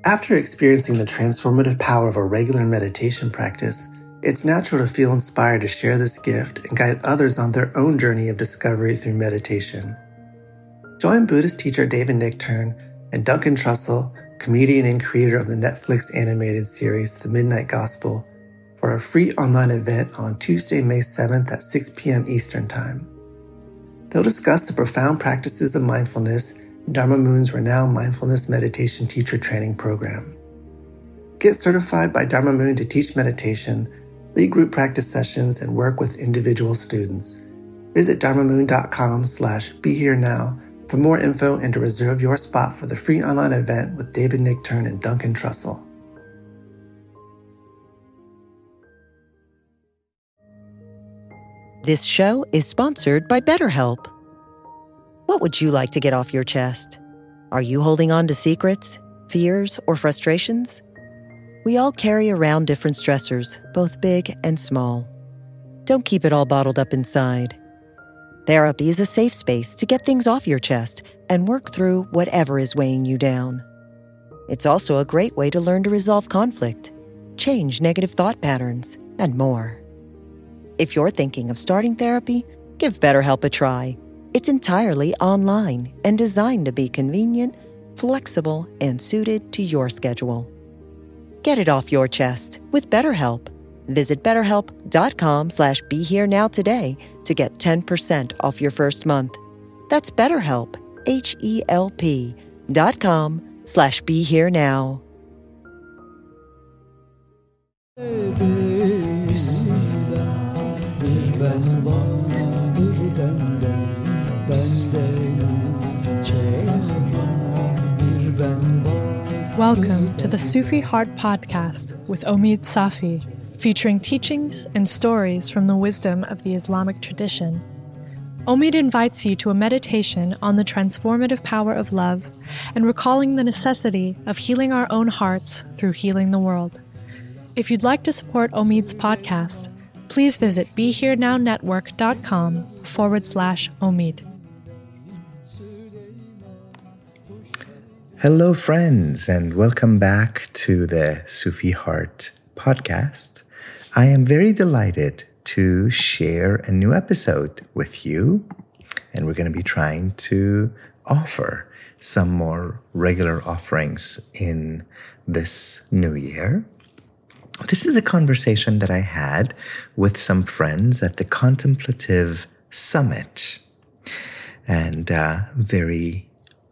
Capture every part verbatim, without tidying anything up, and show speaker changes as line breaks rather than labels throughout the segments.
After experiencing the transformative power of a regular meditation practice, it's natural to feel inspired to share this gift and guide others on their own journey of discovery through meditation. Join Buddhist teacher David Nichtern and Duncan Trussell, comedian and creator of the Netflix animated series The Midnight Gospel, for a free online event on Tuesday, May seventh at six p.m. Eastern Time. They'll discuss the profound practices of mindfulness in Dharma Moon's renowned mindfulness meditation teacher training program. Get certified by Dharma Moon to teach meditation, lead group practice sessions, and work with individual students. Visit dharmamoon.com slash be here now for more info and to reserve your spot for the free online event with David Nichtern and Duncan Trussell.
This show is sponsored by BetterHelp. What would you like to get off your chest? Are you holding on to secrets, fears, or frustrations? We all carry around different stressors, both big and small. Don't keep it all bottled up inside. Therapy is a safe space to get things off your chest and work through whatever is weighing you down. It's also a great way to learn to resolve conflict, change negative thought patterns, and more. If you're thinking of starting therapy, give BetterHelp a try. It's entirely online and designed to be convenient, flexible, and suited to your schedule. Get it off your chest with BetterHelp. Visit betterhelp.com slash be here now today to get ten percent off your first month. That's BetterHelp, H-E-L-P dot com slash be here now.
Welcome to the Sufi Heart Podcast with Omid Safi, featuring teachings and stories from the wisdom of the Islamic tradition. Omid invites you to a meditation on the transformative power of love and recalling the necessity of healing our own hearts through healing the world. If you'd like to support Omid's podcast, please visit BeHereNowNetwork.com forward slash Omid.
Hello, friends, and welcome back to the Sufi Heart podcast. I am very delighted to share a new episode with you, and we're going to be trying to offer some more regular offerings in this new year. This is a conversation that I had with some friends at the Contemplative Summit, and uh, very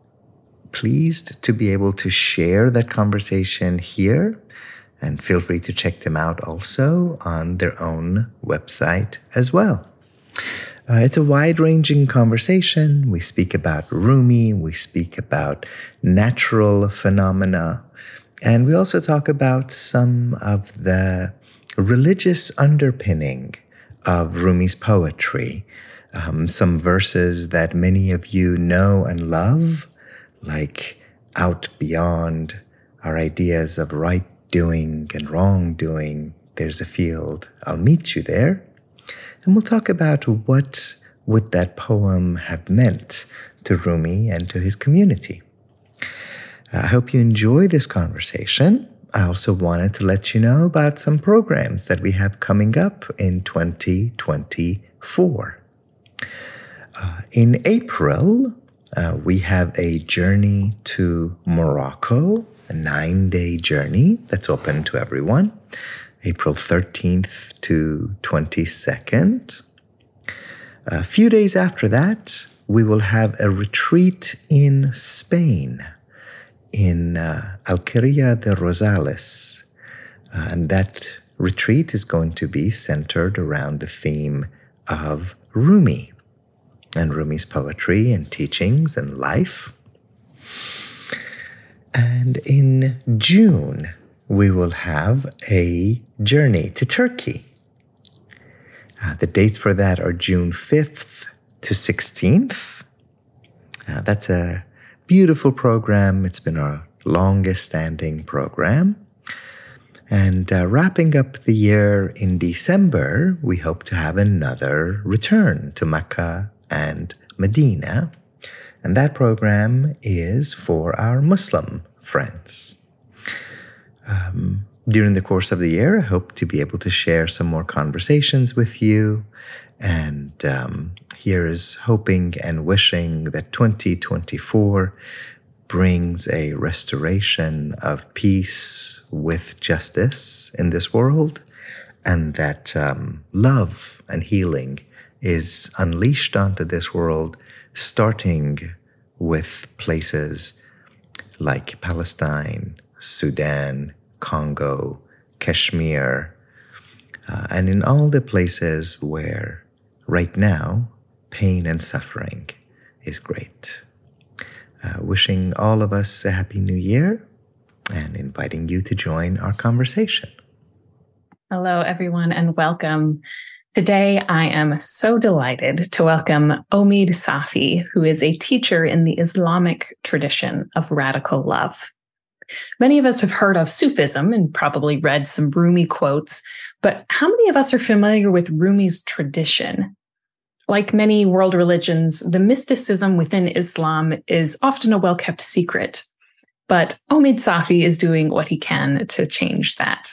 pleased to be able to share that conversation here, and feel free to check them out also on their own website as well. Uh, it's a wide-ranging conversation. We speak about Rumi, we speak about natural phenomena, and we also talk about some of the religious underpinning of Rumi's poetry, um, some verses that many of you know and love, like out beyond our ideas of right doing and wrongdoing, there's a field, I'll meet you there. And we'll talk about what would that poem have meant to Rumi and to his community. I hope you enjoy this conversation. I also wanted to let you know about some programs that we have coming up in twenty twenty-four. Uh, in April, Uh, we have a journey to Morocco, a nine-day journey that's open to everyone, April thirteenth to twenty-second. A few days after that, we will have a retreat in Spain, in uh, Alquería de Rosales. Uh, and that retreat is going to be centered around the theme of Rumi and Rumi's poetry and teachings and life. And in June, we will have a journey to Turkey. Uh, the dates for that are June fifth to sixteenth. Uh, that's a beautiful program. It's been our longest standing program. And uh, wrapping up the year in December, we hope to have another return to Mecca and Medina. And that program is for our Muslim friends. um, during the course of the year, I hope to be able to share some more conversations with you. And um, here is hoping and wishing that twenty twenty-four brings a restoration of peace with justice in this world, and that um, love and healing is unleashed onto this world, starting with places like Palestine, Sudan, Congo, Kashmir, uh, and in all the places where right now pain and suffering is great. Uh, wishing all of us a happy new year and inviting you to join our conversation.
Hello, everyone, and welcome. Today, I am so delighted to welcome Omid Safi, who is a teacher in the Islamic tradition of radical love. Many of us have heard of Sufism and probably read some Rumi quotes, but how many of us are familiar with Rumi's tradition? Like many world religions, the mysticism within Islam is often a well-kept secret, but Omid Safi is doing what he can to change that.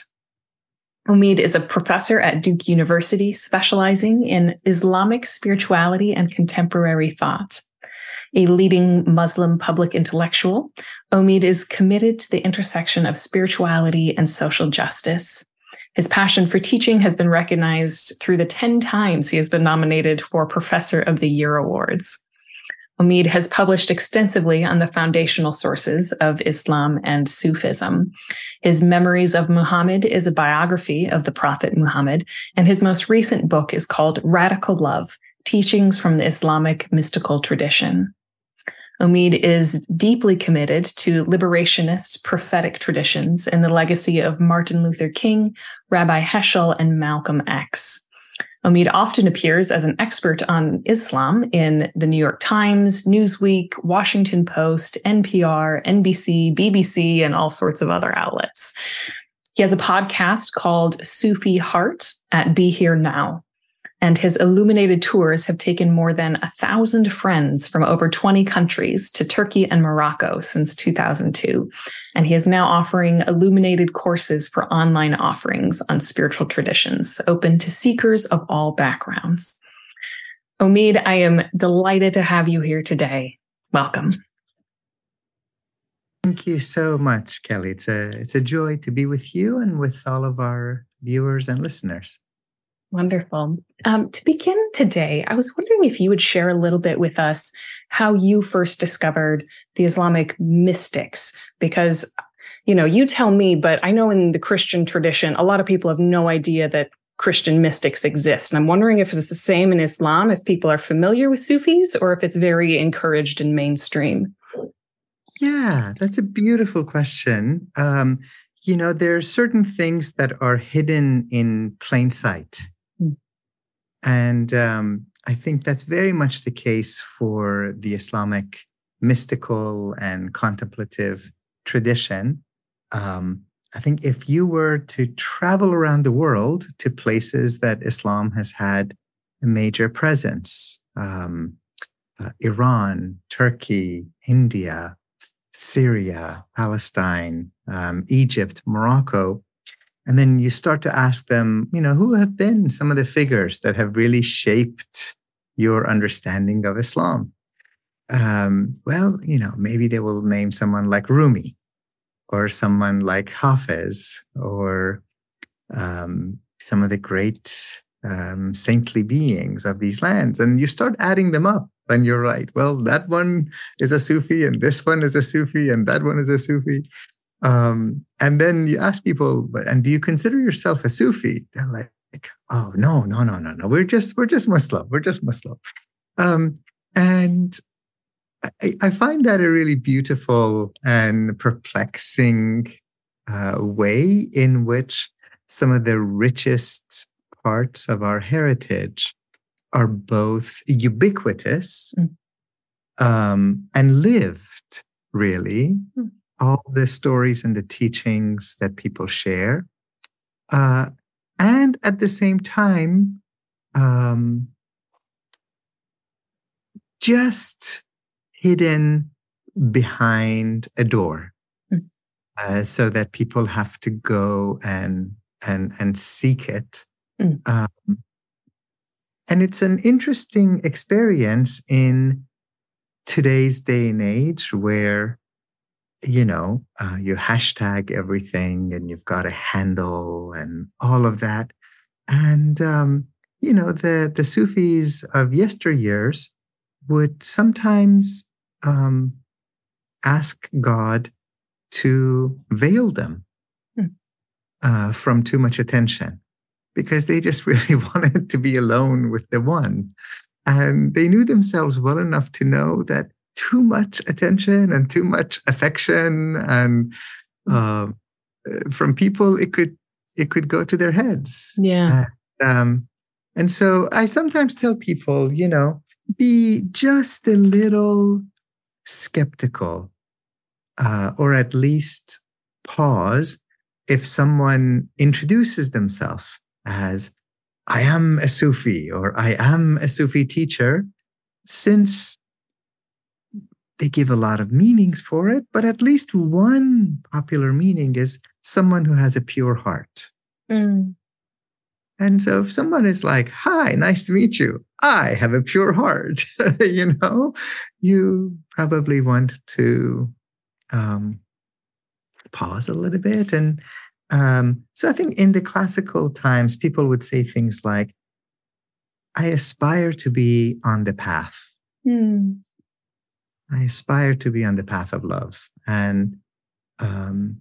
Omid is a professor at Duke University, specializing in Islamic spirituality and contemporary thought. A leading Muslim public intellectual, Omid is committed to the intersection of spirituality and social justice. His passion for teaching has been recognized through the ten times he has been nominated for Professor of the Year awards. Omid has published extensively on the foundational sources of Islam and Sufism. His Memories of Muhammad is a biography of the Prophet Muhammad, and his most recent book is called Radical Love: Teachings from the Islamic Mystical Tradition. Omid is deeply committed to liberationist prophetic traditions and the legacy of Martin Luther King, Rabbi Heschel, and Malcolm X. Omid often appears as an expert on Islam in the New York Times, Newsweek, Washington Post, N P R, N B C, B B C, and all sorts of other outlets. He has a podcast called Sufi Heart at Be Here Now, and his illuminated tours have taken more than a thousand friends from over twenty countries to Turkey and Morocco since two thousand two. And he is now offering illuminated courses for online offerings on spiritual traditions, open to seekers of all backgrounds. Omid, I am delighted to have you here today. Welcome.
Thank you so much, Kelly. It's a, it's a joy to be with you and with all of our viewers and listeners.
Wonderful. Um, to begin today, I was wondering if you would share a little bit with us how you first discovered the Islamic mystics, because, you know, you tell me, but I know in the Christian tradition, a lot of people have no idea that Christian mystics exist. And I'm wondering if it's the same in Islam, if people are familiar with Sufis, or if it's very encouraged and mainstream.
Yeah, that's a beautiful question. Um, you know, there are certain things that are hidden in plain sight. And um, I think that's very much the case for the Islamic mystical and contemplative tradition. Um, I think if you were to travel around the world to places that Islam has had a major presence, um, uh, Iran, Turkey, India, Syria, Palestine, um, Egypt, Morocco, and then you start to ask them, you know, who have been some of the figures that have really shaped your understanding of Islam? Um, well, you know, maybe they will name someone like Rumi or someone like Hafiz or um, some of the great um, saintly beings of these lands. And you start adding them up and you're right. Well, that one is a Sufi and this one is a Sufi and that one is a Sufi. Um, and then you ask people, but and do you consider yourself a Sufi? They're like, oh no, no, no, no, no. We're just we're just Muslim. We're just Muslim. Um, and I, I find that a really beautiful and perplexing uh, way in which some of the richest parts of our heritage are both ubiquitous mm. um, and lived, really. Mm. All the stories and the teachings that people share. Uh, and at the same time, um, just hidden behind a door. Mm. uh, so that people have to go and and and seek it.
Mm.
Um, and it's an interesting experience in today's day and age where, you know, uh, you hashtag everything and you've got a handle and all of that. And, um, you know, the, the Sufis of yesteryears would sometimes um, ask God to veil them mm. uh, from too much attention, because they just really wanted to be alone with the one. And they knew themselves well enough to know that too much attention and too much affection and uh, from people, it could it could go to their heads.
Yeah.
And, um, and so I sometimes tell people, you know, be just a little skeptical, uh, or at least pause if someone introduces themselves as, I am a Sufi or I am a Sufi teacher, since they give a lot of meanings for it, but at least one popular meaning is someone who has a pure heart.
Mm.
And so if someone is like, hi, nice to meet you, I have a pure heart, you know, you probably want to um, pause a little bit. And um, so I think in the classical times, people would say things like, I aspire to be on the path.
Mm.
I aspire to be on the path of love. And um,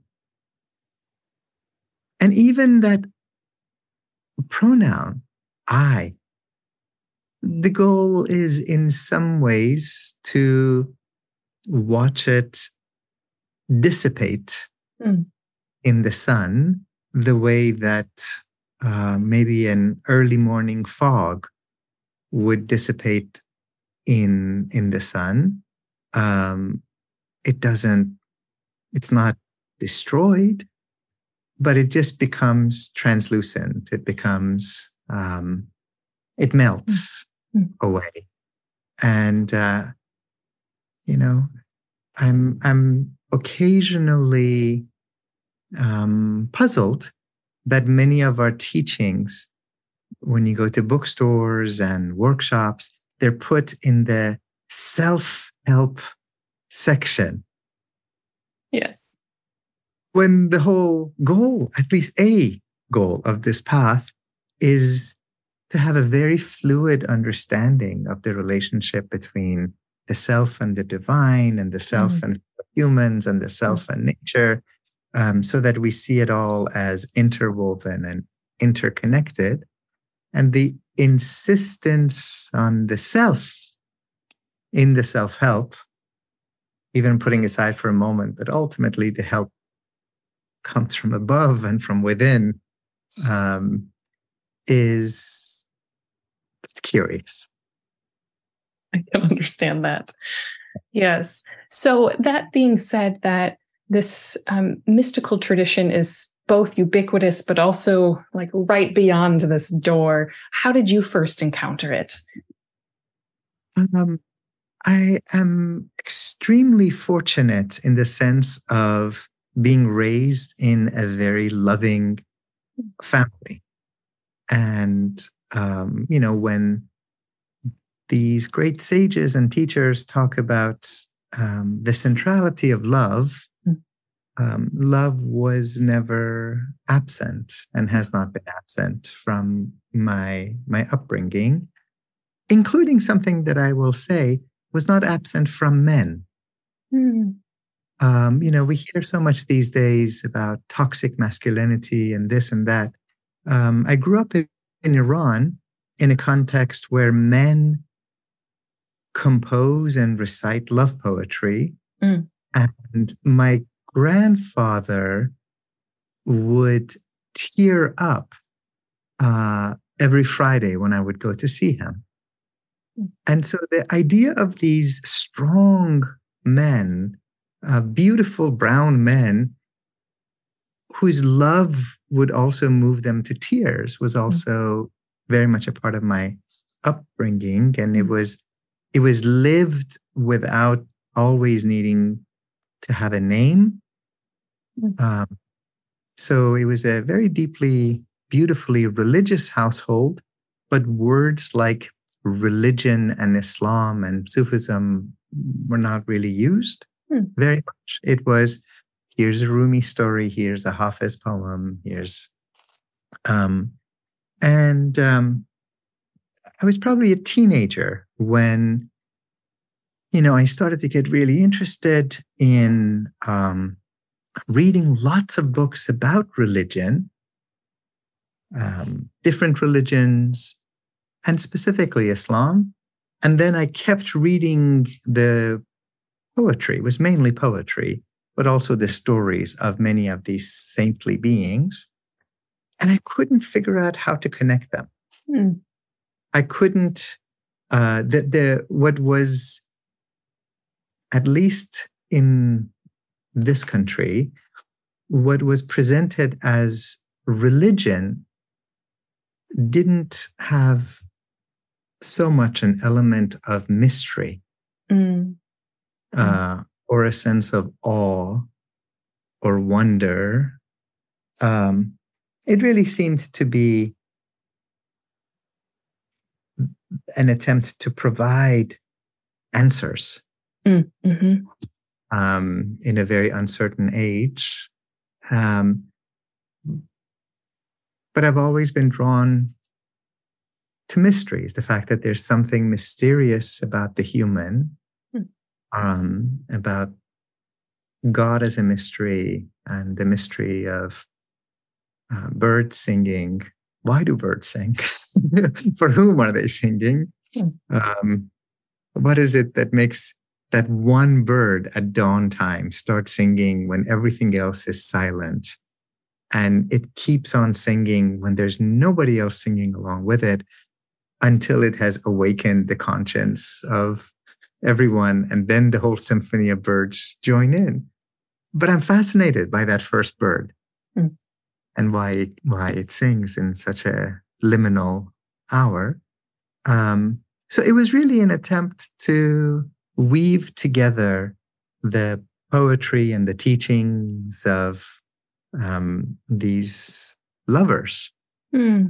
and even that pronoun, I, the goal is in some ways to watch it dissipate
mm.
in the sun, the way that uh, maybe an early morning fog would dissipate in in the sun. Um, it doesn't, it's not destroyed, but it just becomes translucent. It becomes, um, it melts
mm.
away. And, uh, you know, I'm, I'm occasionally um, puzzled that many of our teachings, when you go to bookstores and workshops, they're put in the self-help section.
Yes.
When the whole goal, at least a goal of this path, is to have a very fluid understanding of the relationship between the self and the divine, and the self mm. and humans, and the self mm. and nature, um, so that we see it all as interwoven and interconnected. And the insistence on the self in the self-help, even putting aside for a moment that ultimately the help comes from above and from within, um, is it's curious.
I can understand that. Yes. So that being said, that this um, mystical tradition is both ubiquitous, but also like right beyond this door. How did you first encounter it?
Um, I am extremely fortunate in the sense of being raised in a very loving family. And, um, you know, when these great sages and teachers talk about um, the centrality of love, um, love was never absent and has not been absent from my, my upbringing, including something that I will say was not absent from men.
Mm.
Um, you know, we hear so much these days about toxic masculinity and this and that. Um, I grew up in, in Iran in a context where men compose and recite love poetry.
Mm.
And my grandfather would tear up uh, every Friday when I would go to see him. Mm. And so the idea of these strong men, uh, beautiful brown men, whose love would also move them to tears, was also mm. very much a part of my upbringing. And it was it was lived without always needing to have a name. Mm. Um, so it was a very deeply, beautifully religious household, but words like religion and Islam and Sufism were not really used mm. very much. It was, here's a Rumi story, here's a Hafiz poem, here's... Um, and um, I was probably a teenager when, you know, I started to get really interested in um, reading lots of books about religion, um, different religions, and specifically Islam. And then I kept reading the poetry. It was mainly poetry, but also the stories of many of these saintly beings. And I couldn't figure out how to connect them. Hmm. I couldn't, uh, the, the, what was, at least in this country, what was presented as religion didn't have so much an element of mystery mm. uh, or a sense of awe or wonder. Um, it really seemed to be an attempt to provide answers mm. mm-hmm. um, in a very uncertain age. Um, but I've always been drawn to mysteries, the fact that there's something mysterious about the human, mm. um, about God as a mystery, and the mystery of uh, birds singing. Why do birds sing? For whom are they singing? Mm. Um, what is it that makes that one bird at dawn time start singing when everything else is silent? And it keeps on singing when there's nobody else singing along with it, until it has awakened the conscience of everyone, and then the whole symphony of birds join in. But I'm fascinated by that first bird mm. and why it, why it sings in such a liminal hour. Um, so it was really an attempt to weave together the poetry and the teachings of um, these lovers mm.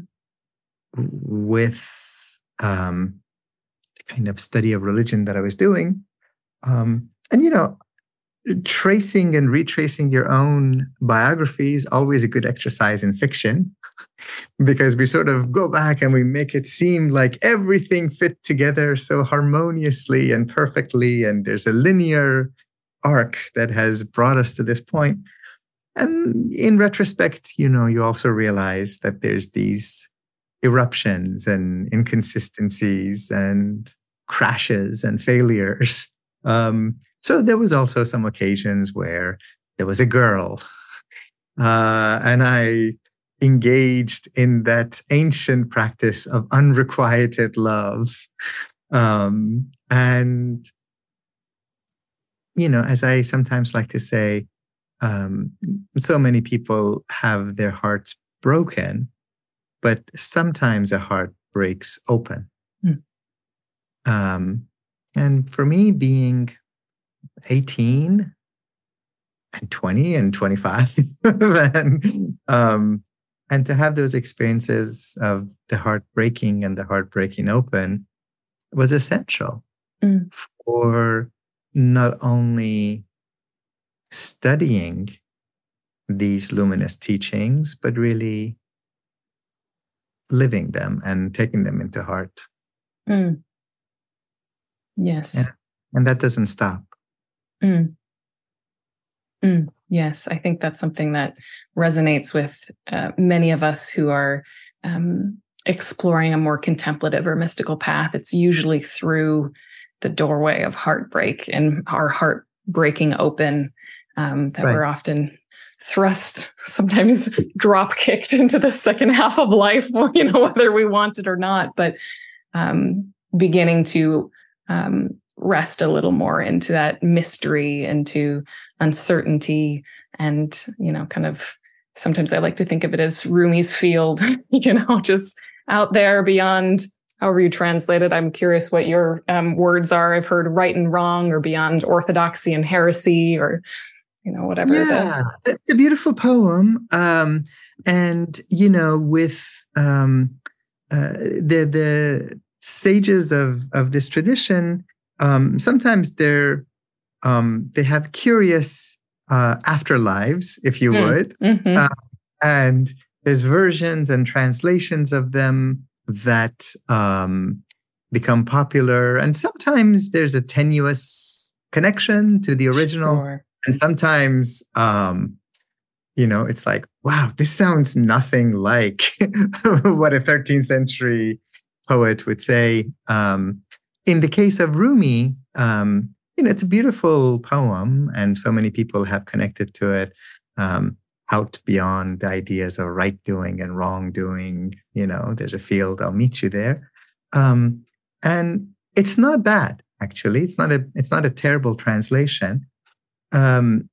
with um, the kind of study of religion that I was doing. Um, and, you know, tracing and retracing your own biography is always a good exercise in fiction, because we sort of go back and we make it seem like everything fit together so harmoniously and perfectly, and there's a linear arc that has brought us to this point. And in retrospect, you know, you also realize that there's these eruptions and inconsistencies and crashes and failures. Um, so there was also some occasions where there was a girl uh, and I engaged in that ancient practice of unrequited love. Um, and, you know, as I sometimes like to say, um, so many people have their hearts broken, but sometimes a heart breaks open. Mm. Um, and for me, being eighteen and twenty and twenty-five, and, um, and to have those experiences of the heart breaking and the heart breaking open was essential mm. for not only studying these luminous teachings, but really living them and taking them into heart. Mm.
Yes.
And, and that doesn't stop.
Mm. Mm. Yes, I think that's something that resonates with uh, many of us who are um, exploring a more contemplative or mystical path. It's usually through the doorway of heartbreak and our heart breaking open um, that right. we're often thrust, sometimes drop kicked into the second half of life, you know, whether we want it or not, but um, beginning to um, rest a little more into that mystery, into uncertainty, and, you know, kind of, sometimes I like to think of it as Rumi's field, you know, just out there beyond, however you translate it. I'm curious what your um, words are. I've heard right and wrong, or beyond orthodoxy and heresy, or, you know, whatever.
Yeah, the... it's a beautiful poem. Um, and, you know, with um, uh, the the sages of, of this tradition, um, sometimes they're um, they have curious uh, afterlives, if you would.
Mm-hmm.
Uh, and there's versions and translations of them that um, become popular. And sometimes there's a tenuous connection to the original.
Sure.
And sometimes, um, you know, it's like, wow, this sounds nothing like what a thirteenth century poet would say. Um, in the case of Rumi, um, you know, it's a beautiful poem, and so many people have connected to it, um, out beyond the ideas of right doing and wrong doing. You know, there's a field, I'll meet you there. Um, and it's not bad, actually. It's not a, it's not a terrible translation. Um,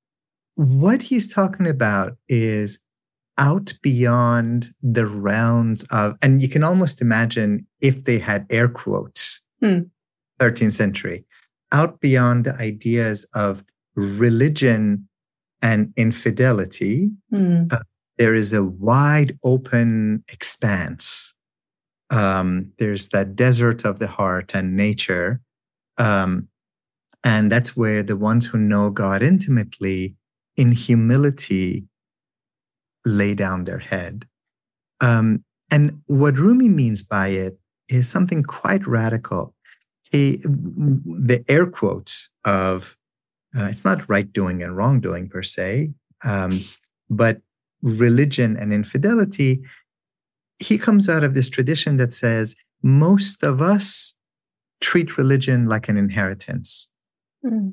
what he's talking about is out beyond the realms of, and you can almost imagine if they had air quotes,
hmm.
thirteenth century, out beyond the ideas of religion and infidelity,
hmm.
uh, there is a wide open expanse. Um, there's that desert of the heart and nature. Um, and that's where the ones who know God intimately, in humility, lay down their head. Um, and what Rumi means by it is something quite radical. He, the air quotes of, uh, it's not right doing and wrong doing per se, um, but religion and infidelity, he comes out of this tradition that says most of us treat religion like an inheritance.
Mm.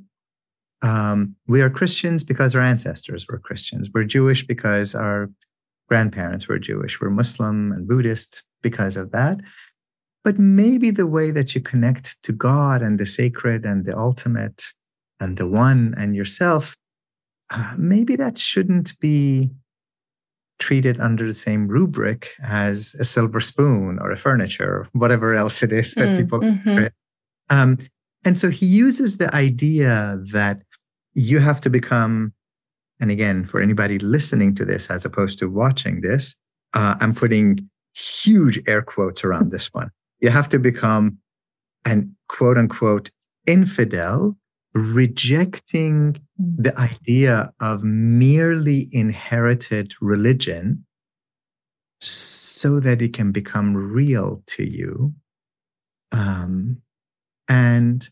Um, we are Christians because our ancestors were Christians. We're Jewish because our grandparents were Jewish. We're Muslim and Buddhist because of that. But maybe the way that you connect to God and the sacred and the ultimate and the one and yourself, uh, maybe that shouldn't be treated under the same rubric as a silver spoon or a furniture or whatever else it is that mm, people mm-hmm. um, and so he uses the idea that you have to become, and again, for anybody listening to this as opposed to watching this, uh, I'm putting huge air quotes around this one. You have to become an quote unquote infidel, rejecting the idea of merely inherited religion so that it can become real to you. Um, and,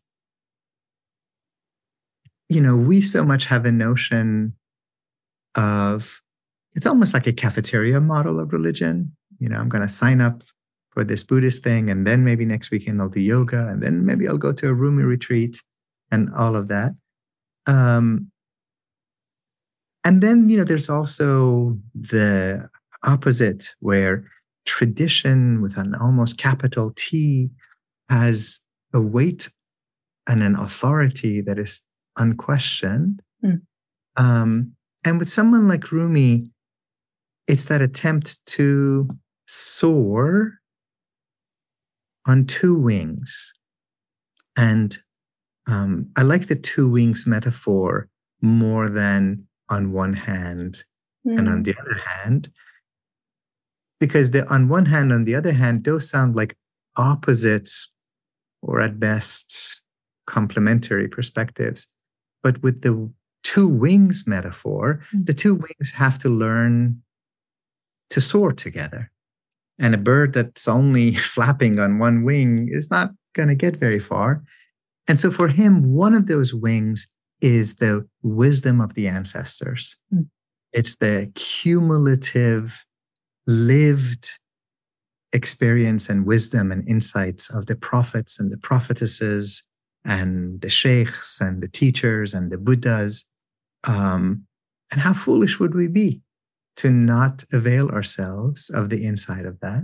you know, we so much have a notion of, it's almost like a cafeteria model of religion. You know, I'm going to sign up for this Buddhist thing, and then maybe next weekend I'll do yoga, and then maybe I'll go to a Rumi retreat and all of that. Um, and then, you know, there's also the opposite, where tradition with an almost capital T has a weight and an authority that is unquestioned.
Mm.
Um, and with someone like Rumi, it's that attempt to soar on two wings. And um, I like the two wings metaphor more than on one hand mm. and on the other hand, because the on one hand, on the other hand, those sound like opposites or at best complementary perspectives. But with the two wings metaphor, mm. the two wings have to learn to soar together. And a bird that's only flapping on one wing is not going to get very far. And so for him, one of those wings is the wisdom of the ancestors. Mm. It's the cumulative, lived experience and wisdom and insights of the prophets and the prophetesses and the sheikhs and the teachers and the Buddhas. Um, and how foolish would we be to not avail ourselves of the insight of that?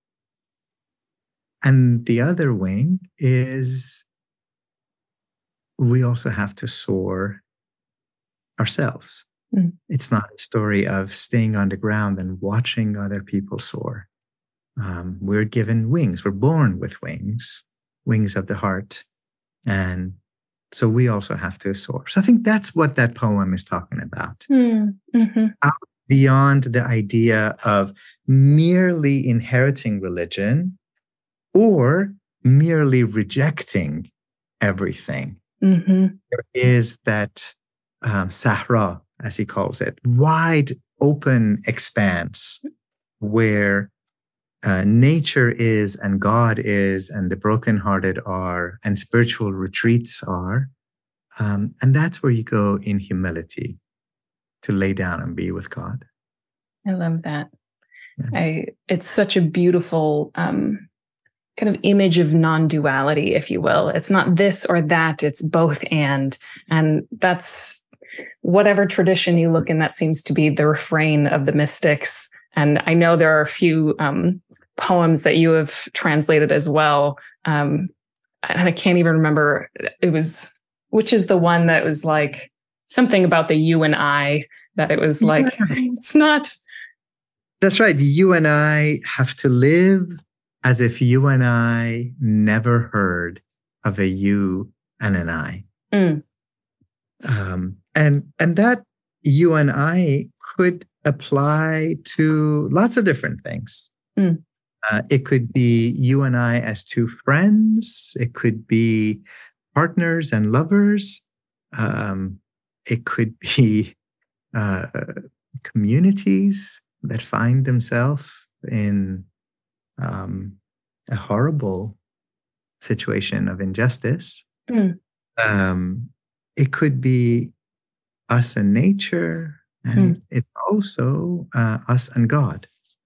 And the other wing is we also have to soar ourselves. Mm. It's not a story of staying on the ground and watching other people soar. Um, we're given wings. We're born with wings, wings of the heart. And So we also have to soar. So I think that's what that poem is talking about.
Mm-hmm.
Out beyond the idea of merely inheriting religion or merely rejecting everything.
Mm-hmm.
There is that um, Sahra, as he calls it, wide open expanse where uh, nature is and God is and the brokenhearted are and spiritual retreats are. Um, and that's where you go in humility to lay down and be with God.
I love that.
Yeah.
I it's such a beautiful um, kind of image of non-duality, if you will. It's not this or that, it's both and. And that's whatever tradition you look in, that seems to be the refrain of the mystics. And I know there are a few um, poems that you have translated as well. Um, and I can't even remember. It was, which is the one that was like something about the you and I, that it was like, yeah. It's not.
That's right. You and I have to live as if you and I never heard of a you and an I.
Mm.
Um, and, and that you and I could apply to lots of different things.
Mm.
Uh, it could be you and I as two friends. It could be partners and lovers. Um, it could be uh, communities that find themselves in um, a horrible situation of injustice.
Mm.
Um, it could be us and nature, and mm. it's also uh, us and God.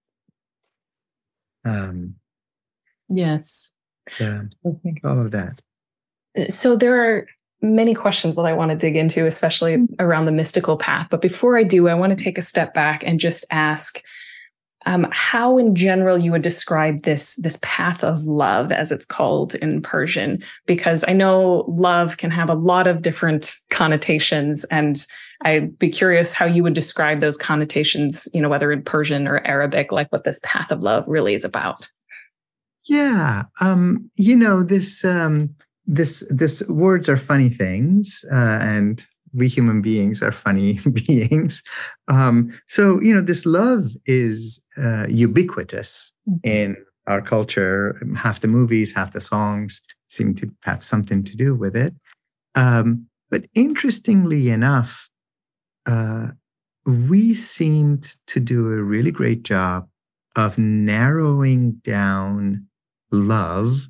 Um,
yes.
Yeah, I think all of that.
So there are many questions that I want to dig into, especially around the mystical path. But before I do, I want to take a step back and just ask um, how, in general, you would describe this, this path of love, as it's called in Persian, because I know love can have a lot of different connotations. And I'd be curious how you would describe those connotations, you know, whether in Persian or Arabic, like what this path of love really is about.
Yeah. Um, you know, this, um, this, this words are funny things, uh, and we human beings are funny beings. Um, so, you know, this love is uh, ubiquitous mm-hmm. in our culture. Half the movies, half the songs seem to have something to do with it. Um, but interestingly enough, uh, we seemed to do a really great job of narrowing down love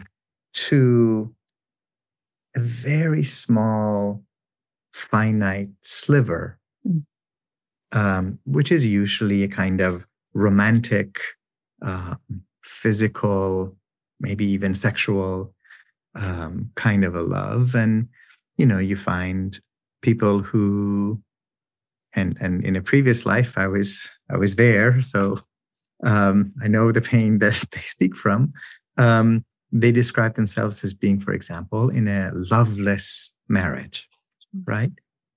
to a very small, finite sliver, mm. um, which is usually a kind of romantic, uh, physical, maybe even sexual um, kind of a love. And, you know, you find people who, and and in a previous life, I was I was there, so um, I know the pain that they speak from. Um, they describe themselves as being, for example, in a loveless marriage. Right,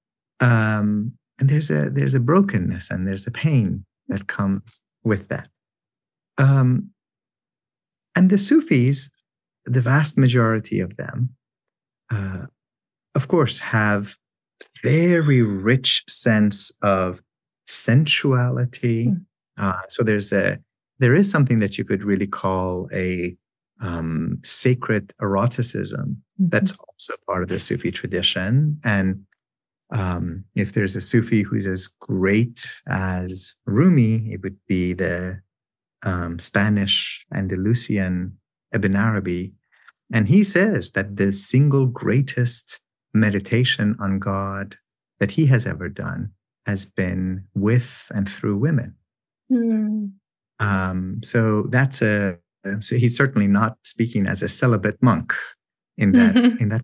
um, and there's a there's a brokenness and there's a pain that comes with that. Um, and the Sufis, the vast majority of them, uh, of course, have very rich sense of sensuality. Mm. Uh, so there's a there is something that you could really call a um, sacred eroticism. Mm-hmm. That's also part of the Sufi tradition. And um, if there's a Sufi who's as great as Rumi, it would be the um, Spanish Andalusian Ibn Arabi. And he says that the single greatest meditation on God that he has ever done has been with and through women. Mm. Um, so that's a so he's certainly not speaking as a celibate monk in that mm-hmm. in that.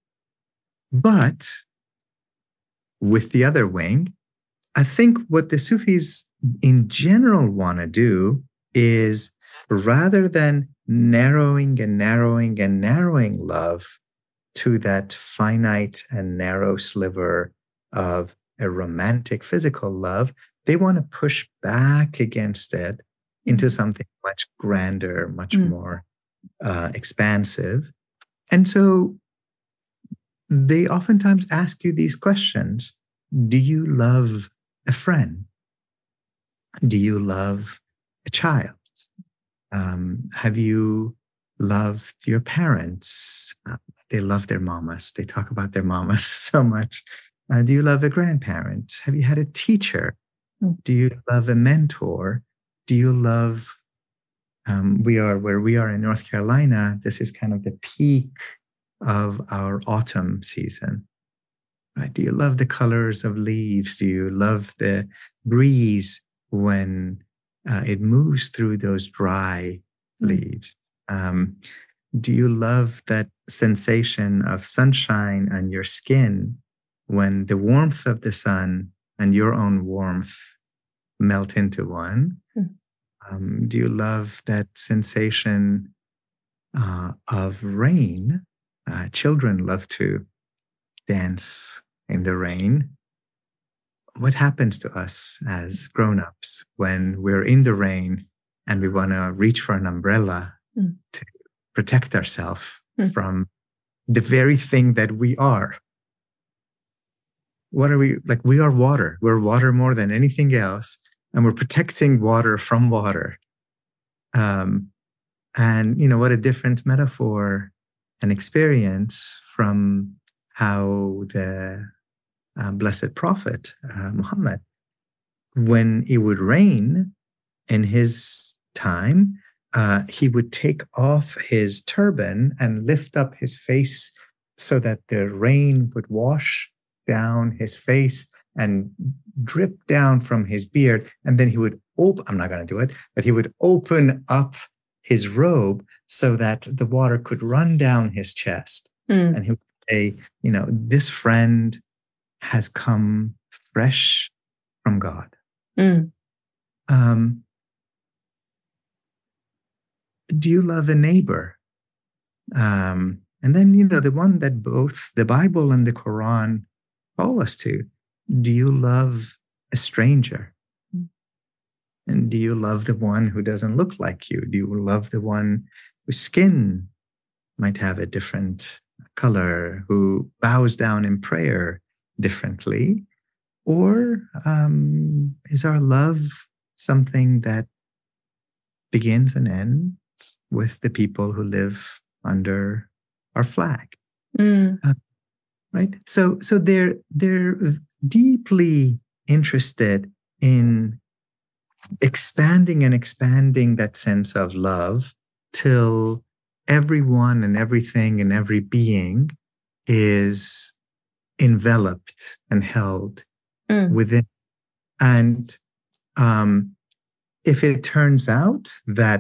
But with the other wing, I think what the Sufis in general want to do is, rather than narrowing and narrowing and narrowing love to that finite and narrow sliver of a romantic physical love, they want to push back against it into something much grander, much mm. more uh, expansive. And so they oftentimes ask you these questions. Do you love a friend? Do you love a child? Um, have you loved your parents? Uh, they love their mamas. They talk about their mamas so much. Uh, do you love a grandparent? Have you had a teacher? Mm. Do you love a mentor? Do you love, um, we are where we are in North Carolina, this is kind of the peak of our autumn season. Right? Do you love the colors of leaves? Do you love the breeze when uh, it moves through those dry mm. leaves? Um, do you love that sensation of sunshine on your skin when the warmth of the sun and your own warmth melt into one? Mm. Um, do you love that sensation uh, of rain? Uh, children love to dance in the rain. What happens to us as grown-ups when we're in the rain and we want to reach for an umbrella mm. to protect ourselves mm. from the very thing that we are? What are we like? We are water. We're water more than anything else, and we're protecting water from water. Um, and you know what a different metaphor and experience from how the uh, blessed prophet uh, Muhammad, when it would rain in his time, uh, he would take off his turban and lift up his face so that the rain would wash down his face and drip down from his beard. And then he would open, I'm not going to do it, but he would open up his robe so that the water could run down his chest. Mm. And he would say, you know, this friend has come fresh from God. Mm. Um, do you love a neighbor? Um, and then, you know, the one that both the Bible and the Quran call us to. Do you love a stranger? And do you love the one who doesn't look like you? Do you love the one whose skin might have a different color, who bows down in prayer differently? Or um, is our love something that begins and ends with the people who live under our flag? Mm. Uh, right? So, so they're they're deeply interested in expanding and expanding that sense of love till everyone and everything and every being is enveloped and held mm. within. And um, if it turns out that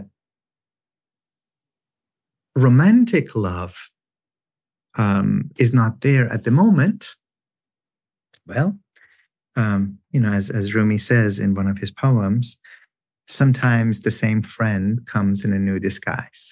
romantic love um, is not there at the moment, well, um, you know, as, as Rumi says in one of his poems, sometimes the same friend comes in a new disguise.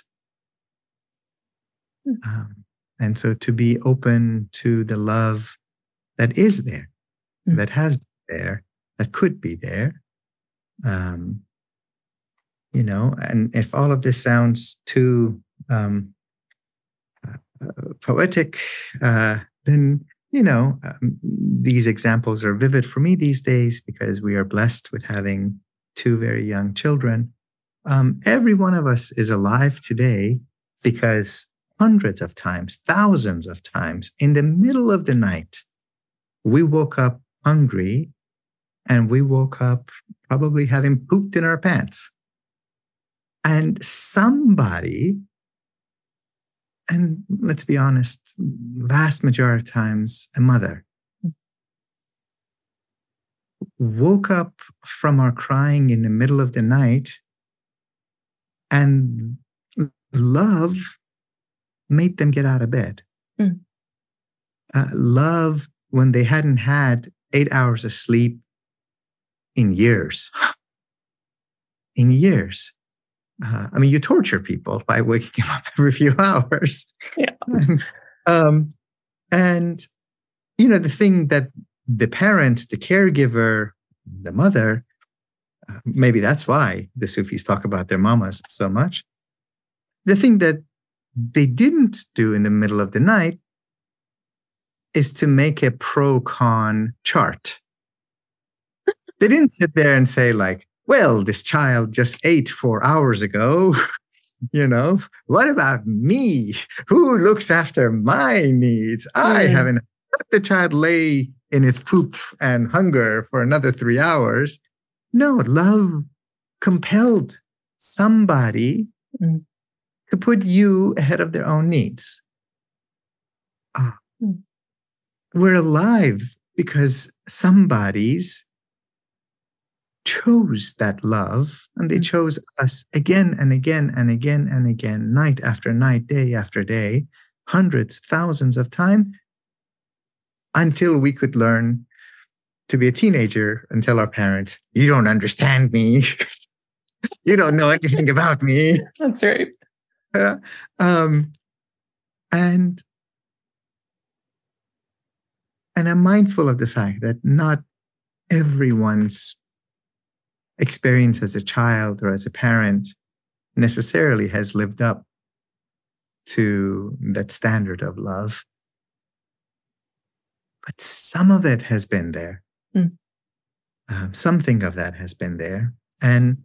Mm. Um, and so to be open to the love that is there, mm. that has been there, that could be there, um, you know, and if all of this sounds too um, uh, poetic, uh, then, you know, um, these examples are vivid for me these days because we are blessed with having two very young children. Um, every one of us is alive today because hundreds of times, thousands of times, in the middle of the night, we woke up hungry and we woke up probably having pooped in our pants. And somebody, and let's be honest, vast majority of times, a mother, woke up from our crying in the middle of the night, and love made them get out of bed. Mm. Uh, love when they hadn't had eight hours of sleep in years. in years. Uh, I mean, you torture people by waking them up every few hours. Yeah. um, and, you know, the thing that the parent, the caregiver, the mother, uh, maybe that's why the Sufis talk about their mamas so much. The thing that they didn't do in the middle of the night is to make a pro-con chart. They didn't sit there and say like, well, this child just ate four hours ago. You know, what about me? Who looks after my needs? I mm. haven't let the child lay in its poop and hunger for another three hours. No, love compelled somebody mm. to put you ahead of their own needs. Ah, mm. We're alive because somebody's chose that love, and they chose us again and again and again and again, night after night, day after day, hundreds, thousands of times, until we could learn to be a teenager and tell our parents, you don't understand me. You don't know anything about me.
That's right.
Uh, um, and, and I'm mindful of the fact that not everyone's experience as a child or as a parent necessarily has lived up to that standard of love. But some of it has been there. Mm. Um, something of that has been there. And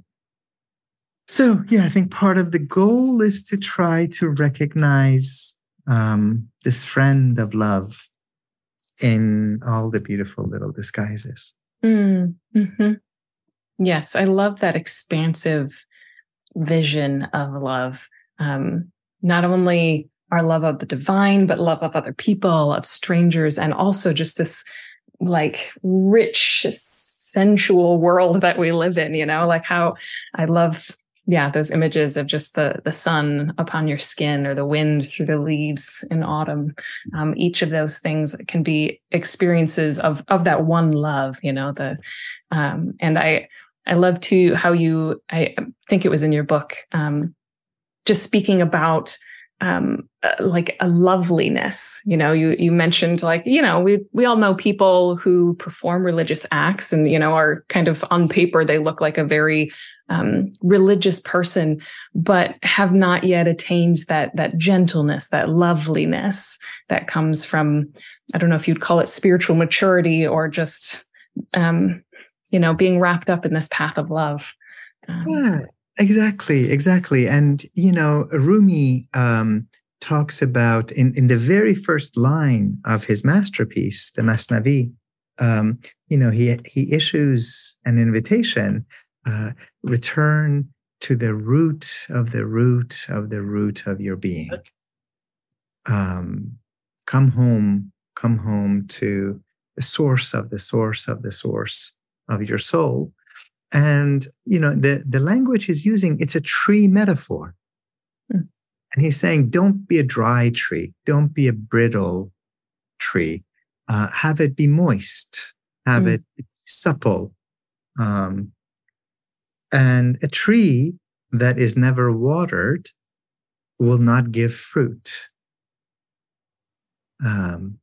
so, yeah, I think part of the goal is to try to recognize um, this friend of love in all the beautiful little disguises.
Mm. Mm-hmm. Yes, I love that expansive vision of love. Um, not only our love of the divine, but love of other people, of strangers, and also just this like rich, sensual world that we live in, you know, like how I love, yeah, those images of just the, the sun upon your skin or the wind through the leaves in autumn. Um, each of those things can be experiences of, of that one love, you know, the, um, and I, I love too how you, I think it was in your book, um, just speaking about um, uh, like a loveliness. You know, you you mentioned like, you know, we we all know people who perform religious acts and, you know, are kind of on paper, they look like a very um, religious person, but have not yet attained that that gentleness, that loveliness that comes from, I don't know if you'd call it spiritual maturity or just um you know, being wrapped up in this path of love. Um,
yeah, exactly, exactly. And, you know, Rumi um, talks about in, in the very first line of his masterpiece, the Masnavi, um, you know, he, he issues an invitation, uh, return to the root of the root of the root of your being. Um, come home, come home to the source of the source of the source of your soul. And, you know, the, the language he's using, it's a tree metaphor. Mm. And he's saying, don't be a dry tree. Don't be a brittle tree. Uh, have it be moist. Have mm. it be supple. Um, and a tree that is never watered will not give fruit. Um,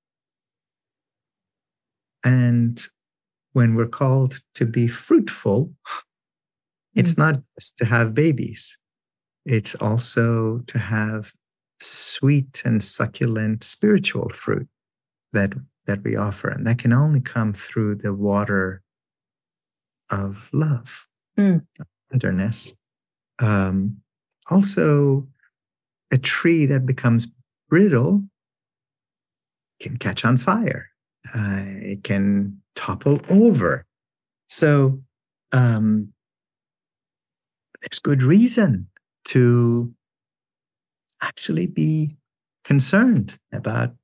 and when we're called to be fruitful, it's mm. not just to have babies. It's also to have sweet and succulent spiritual fruit that, that we offer. And that can only come through the water of love, mm. of tenderness. Um, also, a tree that becomes brittle can catch on fire. Uh, it can topple over. So um, there's good reason to actually be concerned about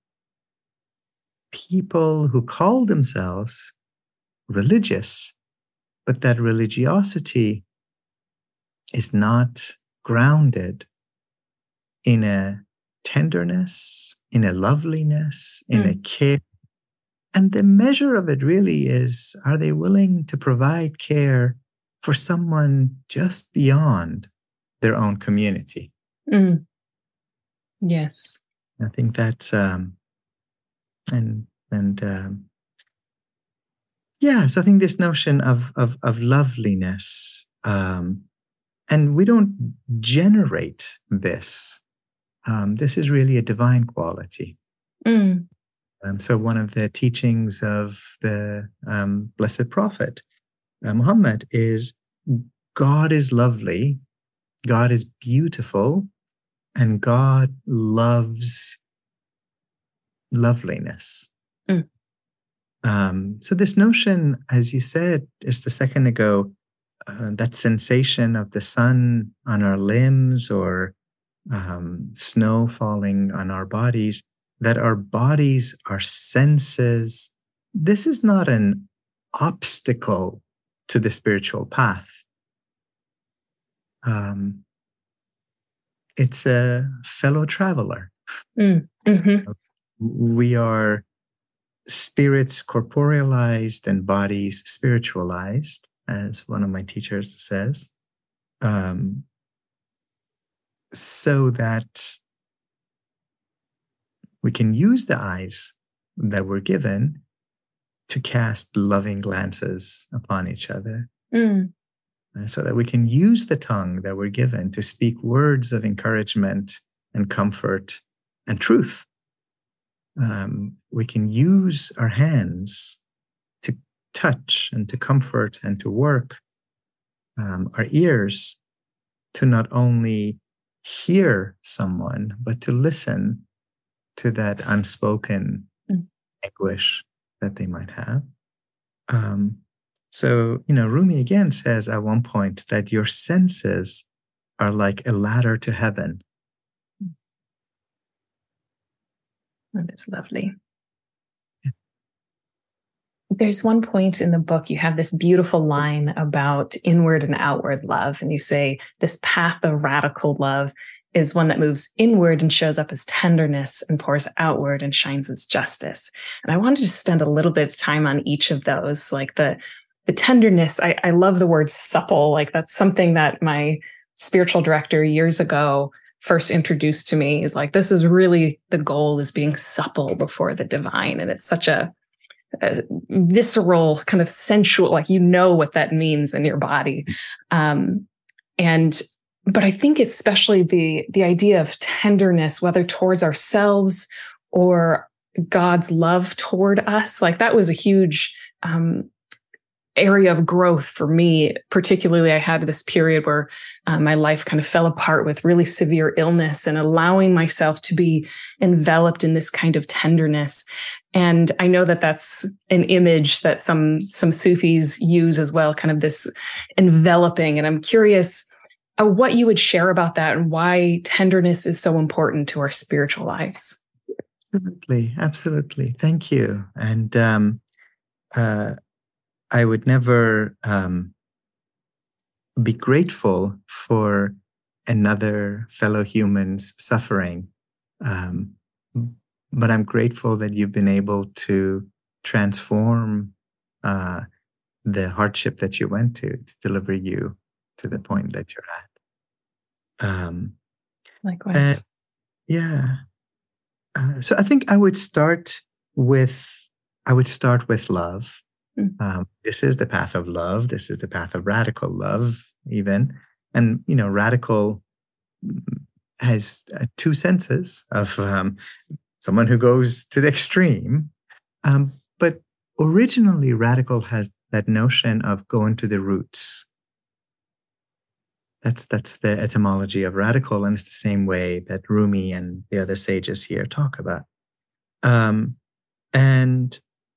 people who call themselves religious, but that religiosity is not grounded in a tenderness, in a loveliness, in mm. a care. And the measure of it really is, are they willing to provide care for someone just beyond their own community?
Mm. Yes.
I think that's, um, and, and, um, yeah, so I think this notion of, of, of loveliness, um, and we don't generate this. Um, this is really a divine quality.
Mm.
Um, so one of the teachings of the um, Blessed Prophet uh, Muhammad is God is lovely, God is beautiful, and God loves loveliness.
Mm.
Um, so this notion, as you said just a second ago, uh, that sensation of the sun on our limbs or um, snow falling on our bodies, that our bodies are senses, this is not an obstacle to the spiritual path. Um, it's a fellow traveler.
Mm. Mm-hmm.
We are spirits corporealized and bodies spiritualized, as one of my teachers says, um, so that we can use the eyes that we're given to cast loving glances upon each other.
Mm.
So that we can use the tongue that we're given to speak words of encouragement and comfort and truth. Um, we can use our hands to touch and to comfort and to work. Um, our ears to not only hear someone, but to listen to that unspoken mm. anguish that they might have. Um, so, you know, Rumi again says at one point that your senses are like a ladder to heaven.
That is lovely. There's one point in the book, you have this beautiful line about inward and outward love. And you say this path of radical love is one that moves inward and shows up as tenderness and pours outward and shines as justice. And I wanted to spend a little bit of time on each of those, like the the tenderness. I, I love the word supple. Like that's something that my spiritual director years ago first introduced to me, is like, this is really the goal, is being supple before the divine. And it's such a, a visceral kind of sensual, like, you know what that means in your body. Um, and, but I think especially the, the idea of tenderness, whether towards ourselves or God's love toward us, like that was a huge, um, area of growth for me. Particularly, I had this period where uh, my life kind of fell apart with really severe illness, and allowing myself to be enveloped in this kind of tenderness. And I know that that's an image that some some Sufis use as well, kind of this enveloping. And I'm curious uh, what you would share about that and why tenderness is so important to our spiritual lives.
Absolutely, absolutely. Thank you. And um, uh, I would never um, be grateful for another fellow human's suffering. Um, but I'm grateful that you've been able to transform uh, the hardship that you went to to deliver you to the point that you're at. Um,
Likewise.
and, yeah. Uh, so I think I would start with, I would start with love. Um, this is the path of love. This is the path of radical love, even. And, you know, radical has uh, two senses of um, someone who goes to the extreme. Um, but originally, radical has that notion of going to the roots. That's, that's the etymology of radical. And it's the same way that Rumi and the other sages here talk about. Um, and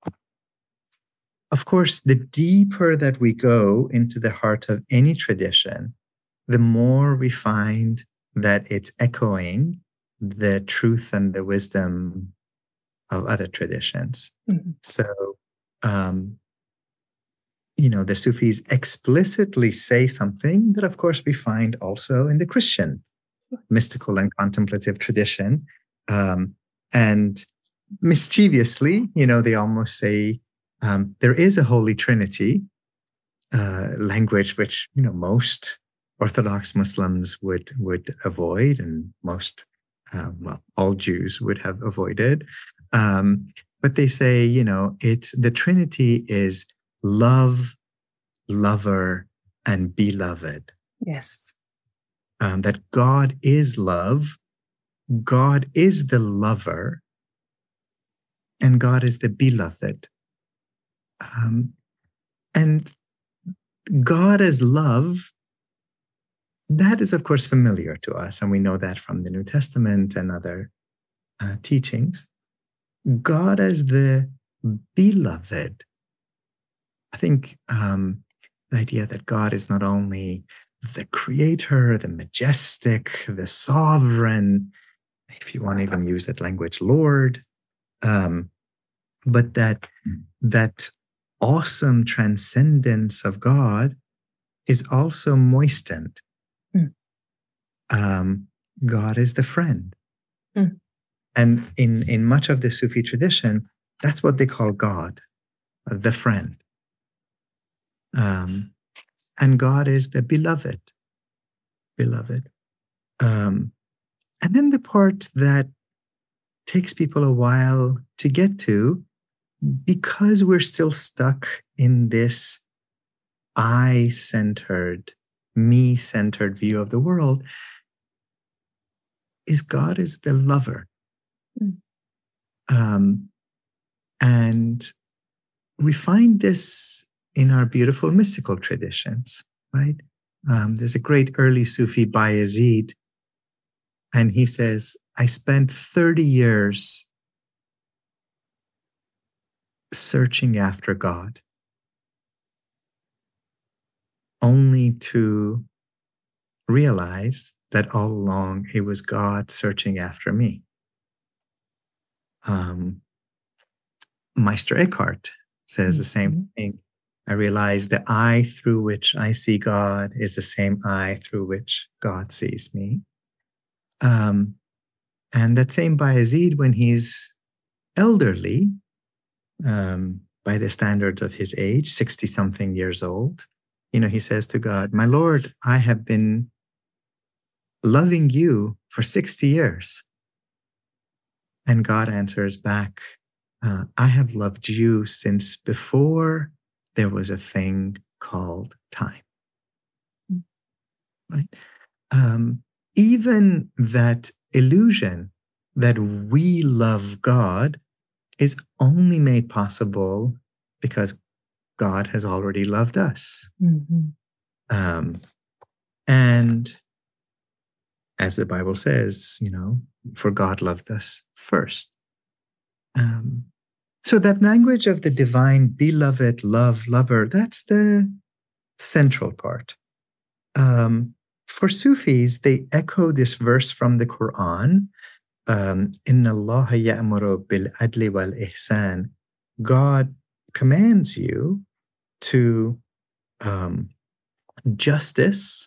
Of course, the deeper that we go into the heart of any tradition, the more we find that it's echoing the truth and the wisdom of other traditions. Mm-hmm. So, um, you know, the Sufis explicitly say something that, of course, we find also in the Christian mystical and contemplative tradition. Um, and mischievously, you know, they almost say, Um, there is a Holy Trinity, uh, language which, you know, most Orthodox Muslims would would avoid, and most, uh, well, all Jews would have avoided. Um, but they say, you know, it's the Trinity is love, lover, and beloved.
Yes.
Um, that God is love, God is the lover, and God is the beloved. Um, and God as love, that is, of course, familiar to us, and we know that from the New Testament and other uh, teachings. God as the beloved, I think um, the idea that God is not only the creator, the majestic, the sovereign, if you want to even use that language, Lord, um, but that that awesome transcendence of God is also moistened. Mm. Um, God is the friend. Mm. And in, in much of the Sufi tradition, that's what they call God, the friend. Um, and God is the beloved. Beloved. Um, and then the part that takes people a while to get to, because we're still stuck in this I-centered, me-centered view of the world, is God is the lover. Mm. Um, and we find this in our beautiful mystical traditions, right? Um, there's a great early Sufi, Bayezid, and he says, I spent thirty years searching after God, only to realize that all along it was God searching after me. Um, Meister Eckhart says mm-hmm. the same thing. I realize the eye through which I see God is the same eye through which God sees me. Um, and that same Bayezid, when he's elderly, um, by the standards of his age, sixty-something years old, you know, he says to God, my Lord, I have been loving you for sixty years. And God answers back, uh, I have loved you since before there was a thing called time. Right? Um, even that illusion that we love God is only made possible because God has already loved us. Mm-hmm. Um, and as the Bible says, you know, for God loved us first. Um, so that language of the divine, beloved, love, lover, that's the central part. Um, for Sufis, they echo this verse from the Quran, um, Inna Allah ya'muru bil adli wal ihsan. God commands you to um, justice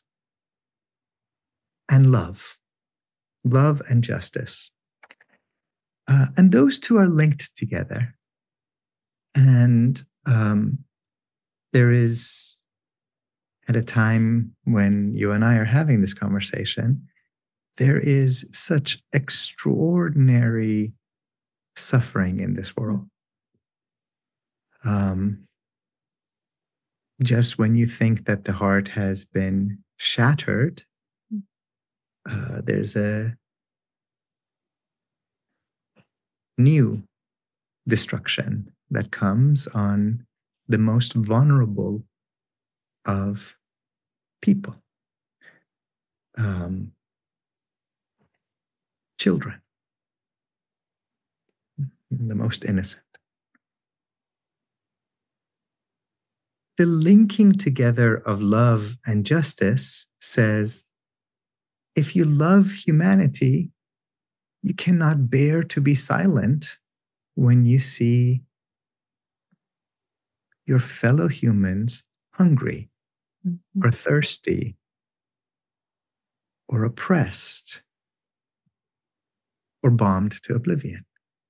and love. Love and justice. Uh, and those two are linked together. And um, there is, at a time when you and I are having this conversation, there is such extraordinary suffering in this world. Um, just when you think that the heart has been shattered, uh, there's a new destruction that comes on the most vulnerable of people. Um, children, the most innocent. The linking together of love and justice says, if you love humanity, you cannot bear to be silent when you see your fellow humans hungry mm-hmm. or thirsty or oppressed or bombed to oblivion.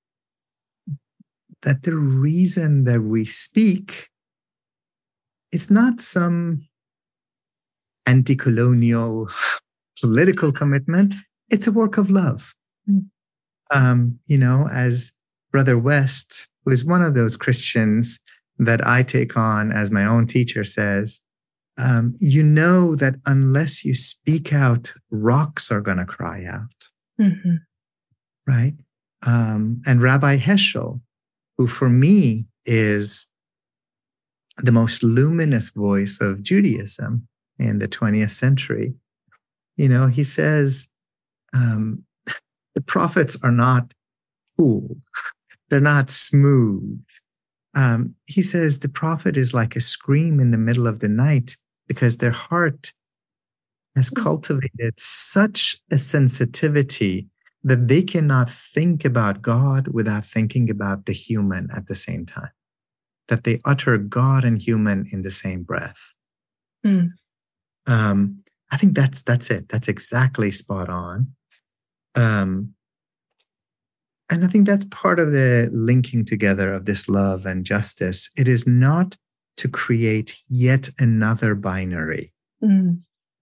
That the reason that we speak is not some anti-colonial political commitment. It's a work of love. Mm. Um, you know, as Brother West, who is one of those Christians that I take on as my own teacher, says, um, you know that unless you speak out, rocks are going to cry out. Mm-hmm. Right? Um, and Rabbi Heschel, who for me is the most luminous voice of Judaism in the twentieth century. You know, he says, um, the prophets are not fools. They're not smooth. Um, he says the prophet is like a scream in the middle of the night because their heart has cultivated such a sensitivity that they cannot think about God without thinking about the human at the same time, that they utter God and human in the same breath. Mm. Um, I think that's that's it. That's exactly spot on. Um, and I think that's part of the linking together of this love and justice. It is not to create yet another binary. Mm.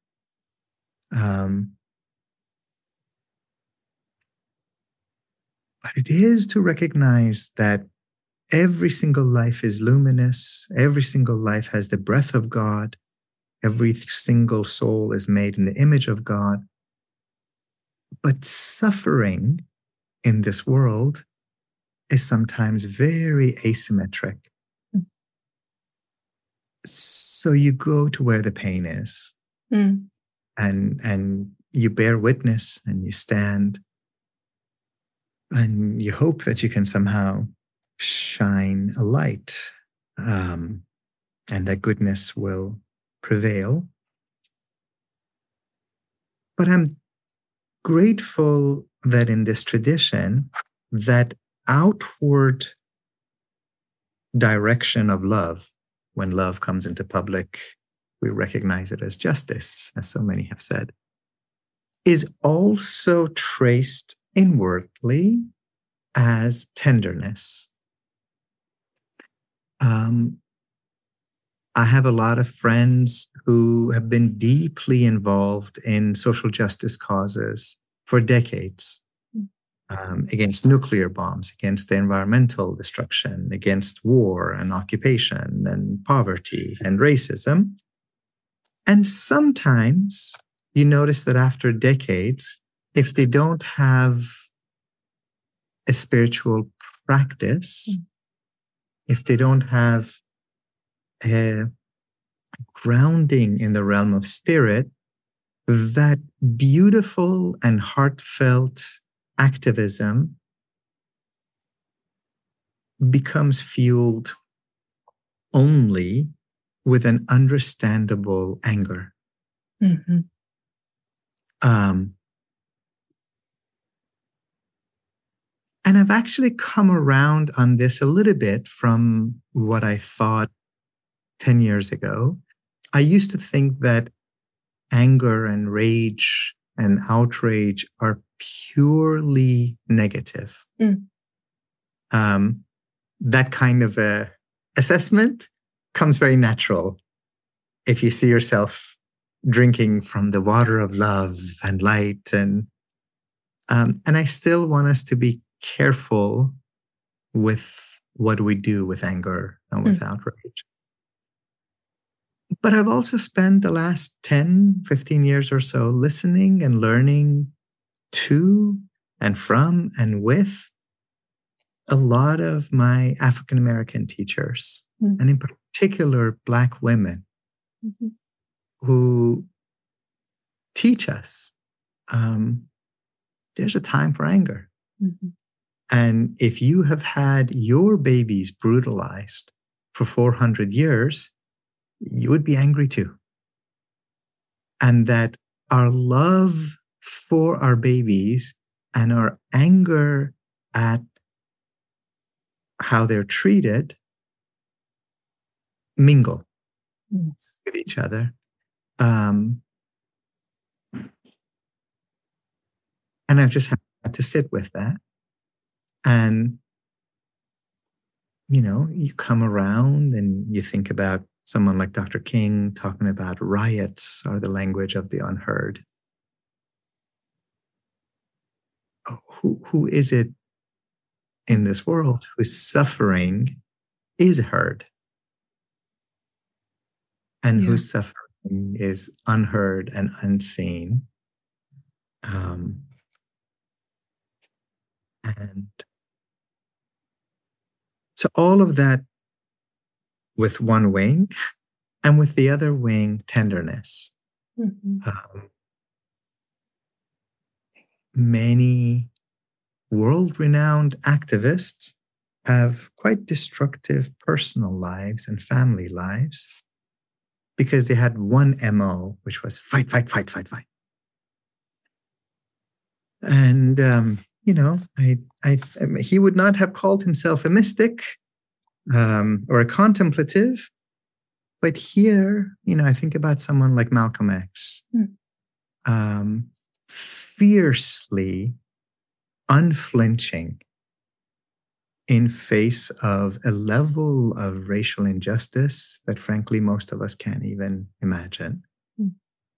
Um, but it is to recognize that every single life is luminous. Every single life has the breath of God. Every single soul is made in the image of God. But suffering in this world is sometimes very asymmetric. Mm. So you go to where the pain is, mm. and, and you bear witness and you stand and you hope that you can somehow shine a light, um, and that goodness will prevail. But I'm grateful that in this tradition, that outward direction of love, when love comes into public, we recognize it as justice, as so many have said, is also traced inwardly as tenderness. Um, I have a lot of friends who have been deeply involved in social justice causes for decades, um, against nuclear bombs, against the environmental destruction, against war and occupation and poverty and racism. And sometimes you notice that after decades, if they don't have a spiritual practice, mm. if they don't have a grounding in the realm of spirit, that beautiful and heartfelt activism becomes fueled only with an understandable anger. Mm-hmm. Um, and I've actually come around on this a little bit from what I thought ten years ago. I used to think that anger and rage and outrage are purely negative. Mm. Um, that kind of a assessment comes very natural if you see yourself drinking from the water of love and light. And, um, and I still want us to be careful with what we do with anger and with mm. outrage. But I've also spent the last ten, fifteen years or so listening and learning to and from and with a lot of my African American teachers, mm-hmm. and in particular, Black women, mm-hmm. who teach us um, there's a time for anger. Mm-hmm. And if you have had your babies brutalized for four hundred years, you would be angry too. And that our love for our babies and our anger at how they're treated mingle yes. with each other. Um, and I've just had to sit with that. And, you know, you come around and you think about someone like Doctor King talking about riots are the language of the unheard. Oh, who, who is it in this world whose suffering is heard and yeah. whose suffering is unheard and unseen? Um, and So all of that with one wing, and with the other wing, tenderness. Mm-hmm. Um, many world-renowned activists have quite destructive personal lives and family lives because they had one M O, which was fight, fight, fight, fight, fight. And, um, you know, I, I, he would not have called himself a mystic um, or a contemplative. But here, you know, I think about someone like Malcolm X, mm. um, fiercely unflinching in face of a level of racial injustice that, frankly, most of us can't even imagine. Mm.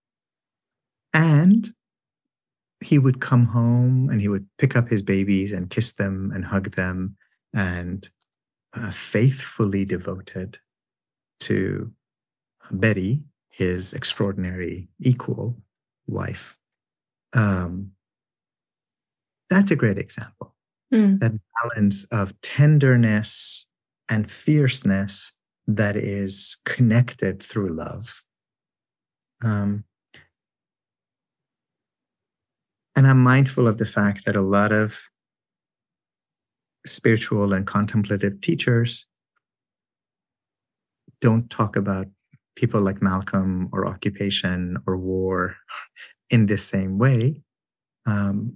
And he would come home and he would pick up his babies and kiss them and hug them, and uh, faithfully devoted to Betty, his extraordinary equal wife. Um, that's a great example. Mm. That balance of tenderness and fierceness that is connected through love. Um, and I'm mindful of the fact that a lot of spiritual and contemplative teachers don't talk about people like Malcolm or occupation or war in this same way. Um,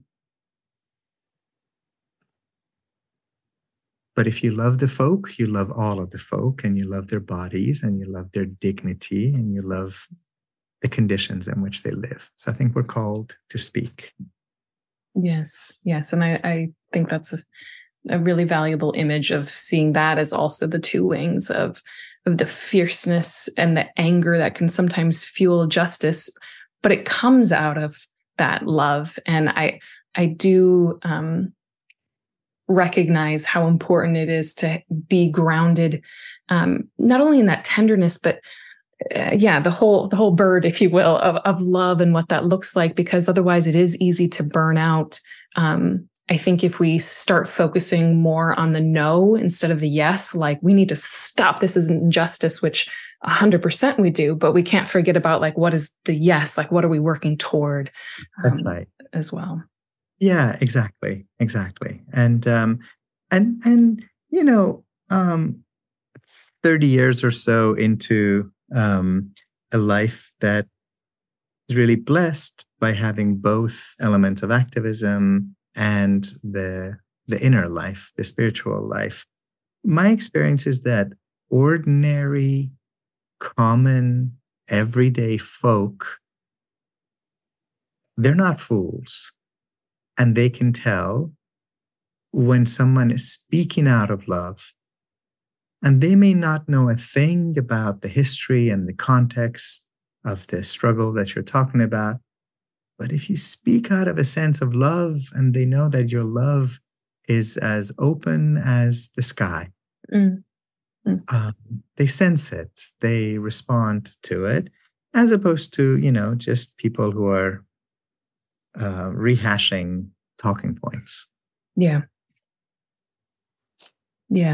but if you love the folk, you love all of the folk, and you love their bodies, and you love their dignity, and you love the conditions in which they live. So I think we're called to speak.
Yes, yes. And I, I think that's a, a really valuable image of seeing that as also the two wings of, of the fierceness and the anger that can sometimes fuel justice, but it comes out of that love. And I, I do um, recognize how important it is to be grounded, um, not only in that tenderness, but uh, yeah, the whole, the whole bird, if you will, of, of love and what that looks like, because otherwise it is easy to burn out. Um, I think if we start focusing more on the no instead of the yes, like we need to stop this as injustice, which a hundred percent we do, but we can't forget about like, what is the yes? Like, what are we working toward um,
That's right.
as well?
Yeah, exactly. Exactly. And, um, and, and, you know, um, thirty years or so into, um, a life that is really blessed by having both elements of activism and the the inner life, the spiritual life. My experience is that ordinary, common, everyday folk, they're not fools. And they can tell when someone is speaking out of love. And they may not know a thing about the history and the context of the struggle that you're talking about. But if you speak out of a sense of love, and they know that your love is as open as the sky, mm. Mm. Um, they sense it, they respond to it, as opposed to, you know, just people who are uh, rehashing talking points.
Yeah. Yeah.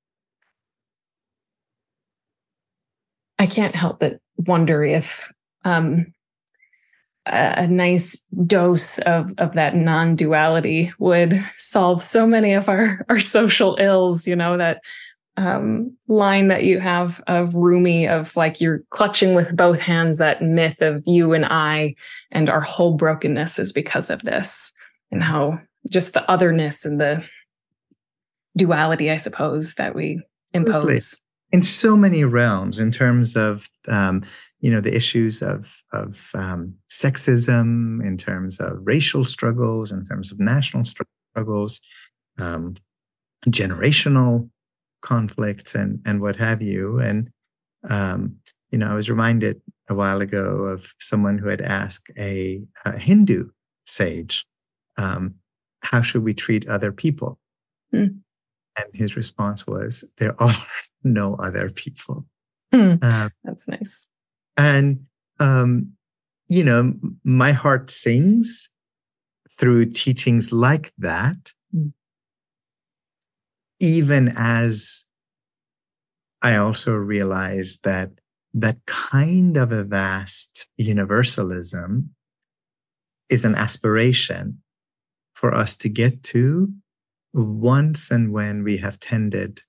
I can't help but wonder if um, a nice dose of, of that non-duality would solve so many of our, our social ills, you know, that um, line that you have of Rumi of like, you're clutching with both hands, that myth of you and I, and our whole brokenness is because of this, and how just the otherness and the duality, I suppose, that we impose.
In so many realms, in terms of, um, you know, the issues of, of um, sexism, in terms of racial struggles, in terms of national struggles, um, generational conflicts, and, and what have you. And, um, you know, I was reminded a while ago of someone who had asked a, a Hindu sage, um, how should we treat other people? Mm. And his response was, there are no other people.
Mm. Um, That's nice.
And, um, you know, my heart sings through teachings like that, mm. even as I also realized that that kind of a vast universalism is an aspiration for us to get to once and when we have tended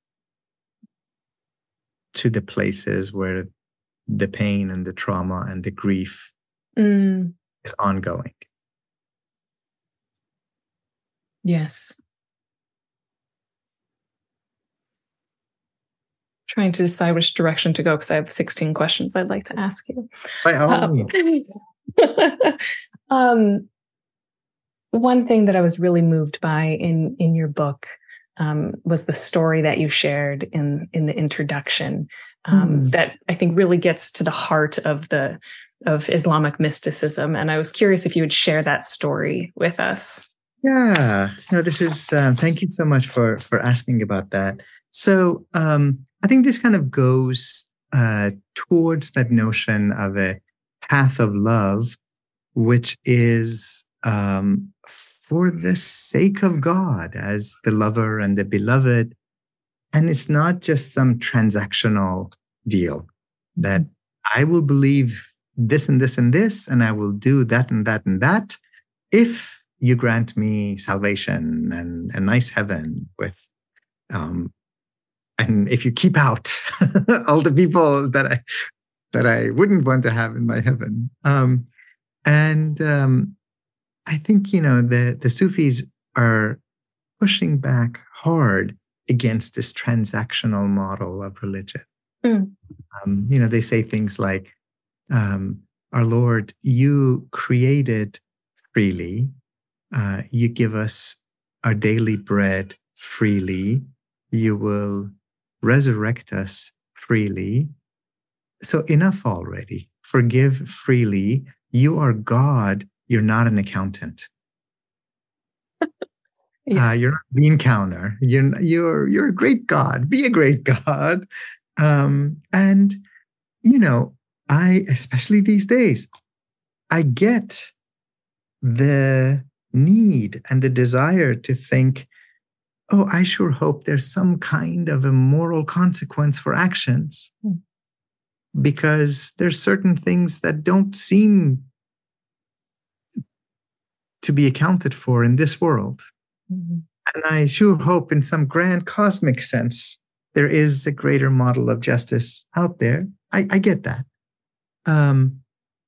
to the places where the pain and the trauma and the grief
Mm.
is ongoing.
Yes. Trying to decide which direction to go because I have sixteen questions I'd like to ask you.
By all
Um,
means.
um, one thing that I was really moved by in in your book um, was the story that you shared in in the introduction. Um,
Mm.
That I think really gets to the heart of the of Islamic mysticism, and I was curious if you would share that story with us.
Yeah, no, this is, um, thank you so much for, for asking about that. So um, I think this kind of goes uh, towards that notion of a path of love, which is um, for the sake of God as the lover and the beloved. And it's not just some transactional deal that I will believe this and this and this, and I will do that and that and that if you grant me salvation and a nice heaven with, um, and if you keep out all the people that I that I wouldn't want to have in my heaven. Um, and um, I think you know the the Sufis are pushing back hard against this transactional model of religion.
Mm.
Um, you know, they say things like, um, "Our Lord, you created freely. Uh, you give us our daily bread freely. You will resurrect us freely. So enough already. Forgive freely. You are God. You're not an accountant.
Yes.
Uh, you're not a bean counter. You're you're you're a great God. Be a great God." Um, and you know, I especially these days, I get the need and the desire to think, oh, I sure hope there's some kind of a moral consequence for actions,
Mm.
because there's certain things that don't seem to be accounted for in this world.
Mm-hmm.
And I sure hope in some grand cosmic sense, there is a greater model of justice out there. I, I get that. Um,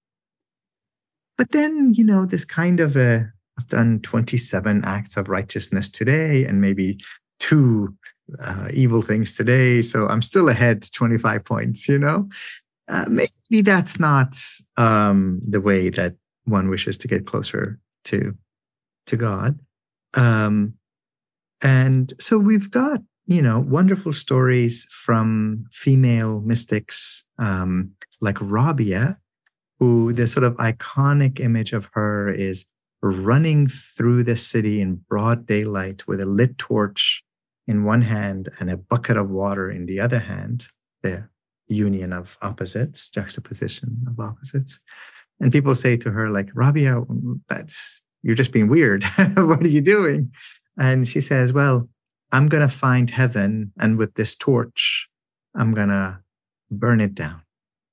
but then, you know, this kind of a, I've done twenty-seven acts of righteousness today and maybe two uh, evil things today. So I'm still ahead twenty-five points, you know? Uh, maybe that's not um, the way that one wishes to get closer to, to God. Um, and so we've got, you know, wonderful stories from female mystics um, like Rabia, who the sort of iconic image of her is running through the city in broad daylight with a lit torch in one hand and a bucket of water in the other hand, the union of opposites, juxtaposition of opposites. And people say to her, like, Rabia, that's, you're just being weird. What are you doing? And she says, well, I'm going to find heaven, and with this torch, I'm going to burn it down.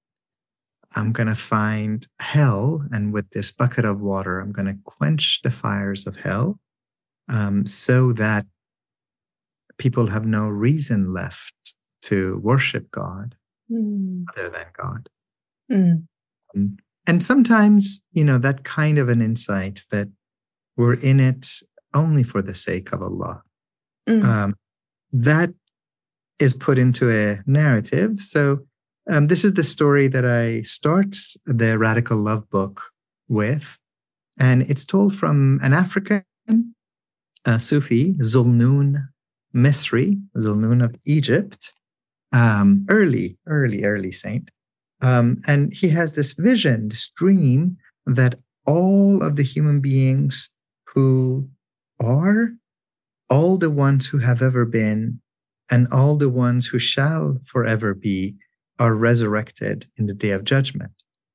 I'm going to find hell, and with this bucket of water, I'm going to quench the fires of hell, um, so that people have no reason left to worship God
Mm.
other than God.
Mm.
Um, and sometimes, you know, that kind of an insight that we're in it only for the sake of Allah,
Mm.
um, that is put into a narrative. So um, this is the story that I start the Radical Love book with. And it's told from an African uh, Sufi, Zulnoon Misri, Zulnoon of Egypt, um, early, early, early saint. Um, and he has this vision, this dream that all of the human beings who are, all the ones who have ever been, and all the ones who shall forever be are resurrected in the day of judgment.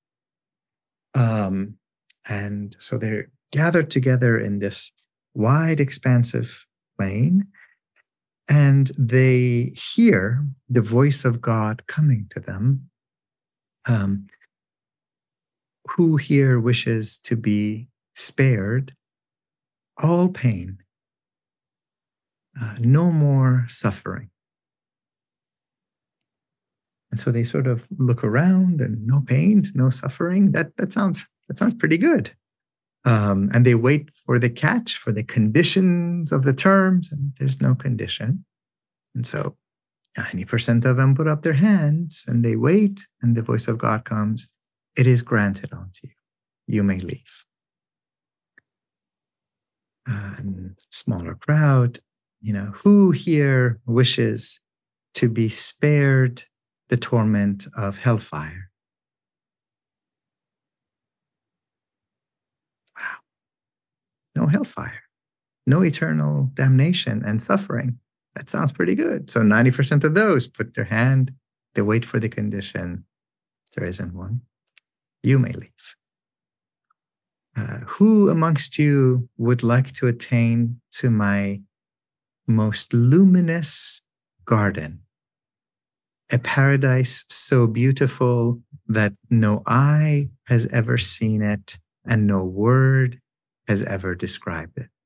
Um, and so they're gathered together in this wide, expansive plain. And they hear the voice of God coming to them. Um, who here wishes to be spared all pain, uh, no more suffering? And so they sort of look around, and no pain, no suffering. That that sounds that sounds pretty good. Um, and they wait for the catch, for the conditions of the terms, and there's no condition. And so ninety percent of them put up their hands, and they wait, and the voice of God comes. It is granted unto you. You may leave. Uh, and smaller crowd, you know, who here wishes to be spared the torment of hellfire? Wow. No hellfire, no eternal damnation and suffering. That sounds pretty good. So ninety percent of those put their hand, they wait for the condition. There isn't one. You may leave. Uh, who amongst you would like to attain to my most luminous garden? A paradise so beautiful that no eye has ever seen it and no word has ever described it.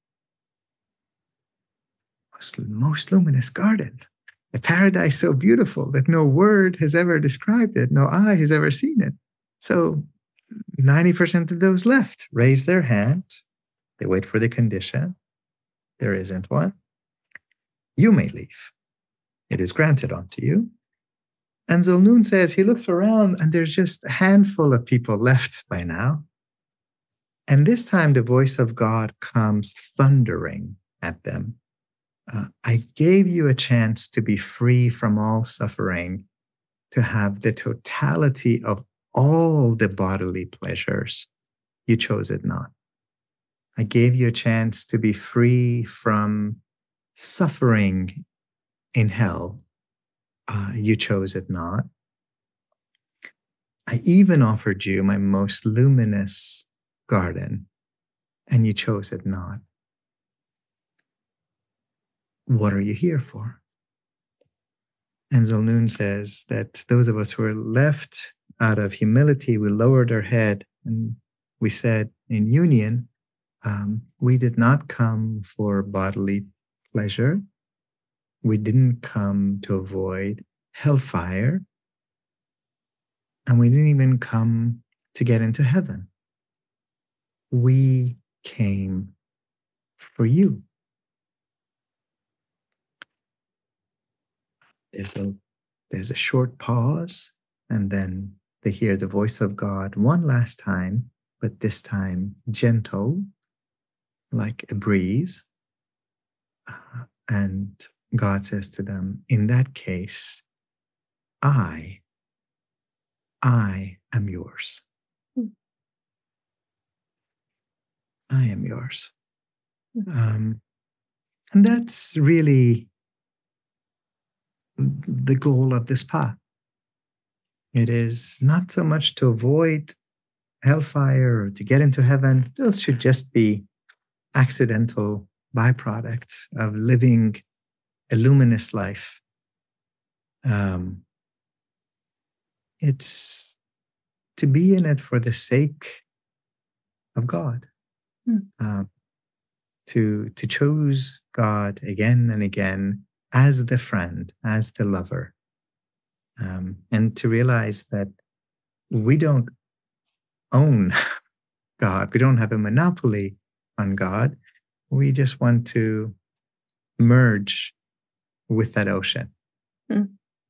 Most, most luminous garden. A paradise so beautiful that no word has ever described it, no eye has ever seen it. So ninety percent of those left raise their hand. They wait for the condition. There isn't one. You may leave. It is granted unto you. And Zulnun says he looks around, and there's just a handful of people left by now. And this time the voice of God comes thundering at them. Uh, I gave you a chance to be free from all suffering, to have the totality of all the bodily pleasures. You chose it not. I gave you a chance to be free from suffering in hell. Uh, you chose it not. I even offered you my most luminous garden, and you chose it not. What are you here for? And Zulnun says that those of us who are left, out of humility, we lowered our head and we said in union, um, we did not come for bodily pleasure. We didn't come to avoid hellfire. And we didn't even come to get into heaven. We came for you. There's a, there's a short pause, and then they hear the voice of God one last time, but this time gentle, like a breeze. Uh, and God says to them, in that case, I, I am yours. I am yours. Um, and that's really the goal of this path. It is not so much to avoid hellfire or to get into heaven. Those should just be accidental byproducts of living a luminous life. Um, it's to be in it for the sake of God. Mm. Um, to, to choose God again and again as the friend, as the lover. Um, and to realize that we don't own God. We don't have a monopoly on God. We just want to merge with that ocean. Mm.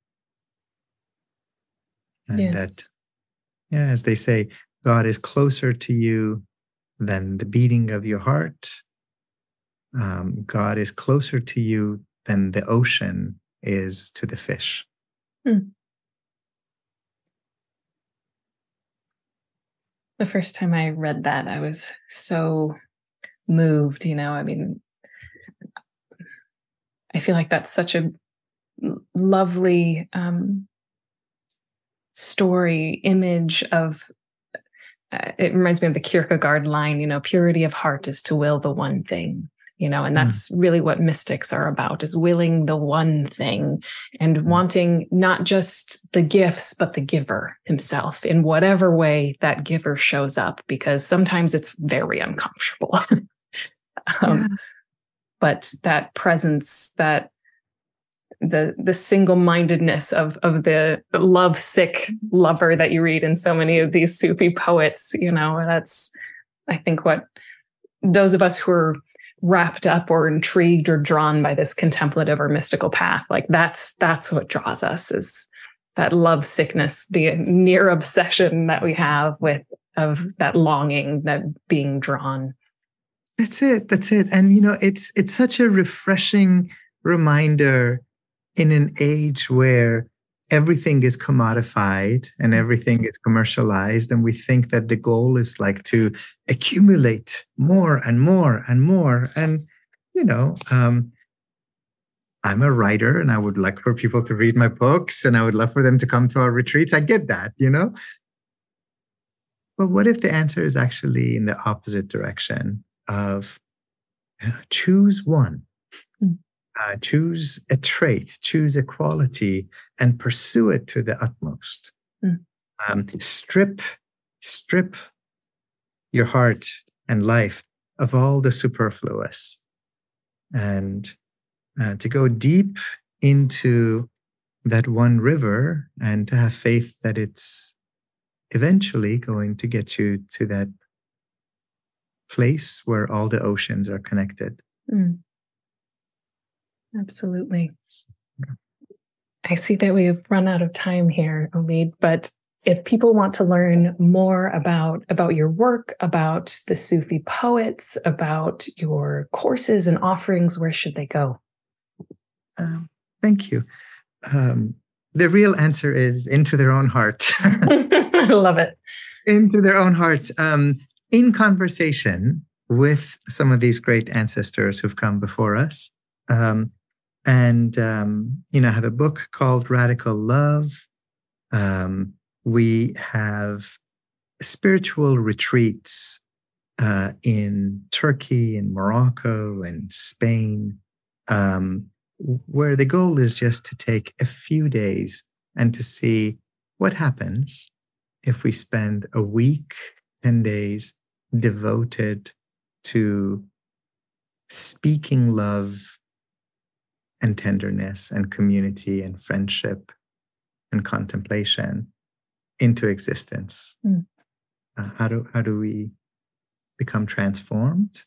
And yes. that, yeah, as they say, God is closer to you than the beating of your heart. Um, God is closer to you than the ocean is to the fish. Mm.
The first time I read that, I was so moved, you know, I mean, I feel like that's such a lovely um, story, image of, uh, it reminds me of the Kierkegaard line, you know, purity of heart is to will the one thing. you know, and that's mm. really what mystics are about, is willing the one thing and mm. wanting not just the gifts, but the giver himself in whatever way that giver shows up, because sometimes it's very uncomfortable. um, yeah. But that presence, that the the single-mindedness of of the love-sick lover that you read in so many of these Sufi poets, you know, that's, I think, what those of us who are wrapped up or intrigued or drawn by this contemplative or mystical path, like that's that's what draws us, is that love sickness, the near obsession that we have with of that longing, that being drawn.
That's it. That's it. And you know, it's it's such a refreshing reminder in an age where everything is commodified and everything is commercialized, and we think that the goal is like to accumulate more and more and more. And, you know, um, I'm a writer and I would like for people to read my books and I would love for them to come to our retreats. I get that, you know. But what if the answer is actually in the opposite direction of uh, choose one? Uh, choose a trait, choose a quality, and pursue it to the utmost. Mm. Um, strip, strip your heart and life of all the superfluous, and uh, to go deep into that one river, and to have faith that it's eventually going to get you to that place where all the oceans are connected.
Mm. Absolutely. I see that we've run out of time here, Omid, but if people want to learn more about, about your work, about the Sufi poets, about your courses and offerings, where should they go?
Um, thank you. Um, the real answer is into their own heart.
I love it.
Into their own heart. Um, in conversation with some of these great ancestors who've come before us. Um, and, um, you know, I have a book called Radical Love. Um, we have spiritual retreats uh, in Turkey and Morocco and Spain, um, where the goal is just to take a few days and to see what happens if we spend a week, ten days devoted to speaking love and tenderness and community and friendship and contemplation into existence. Mm. Uh, how do how do we become transformed?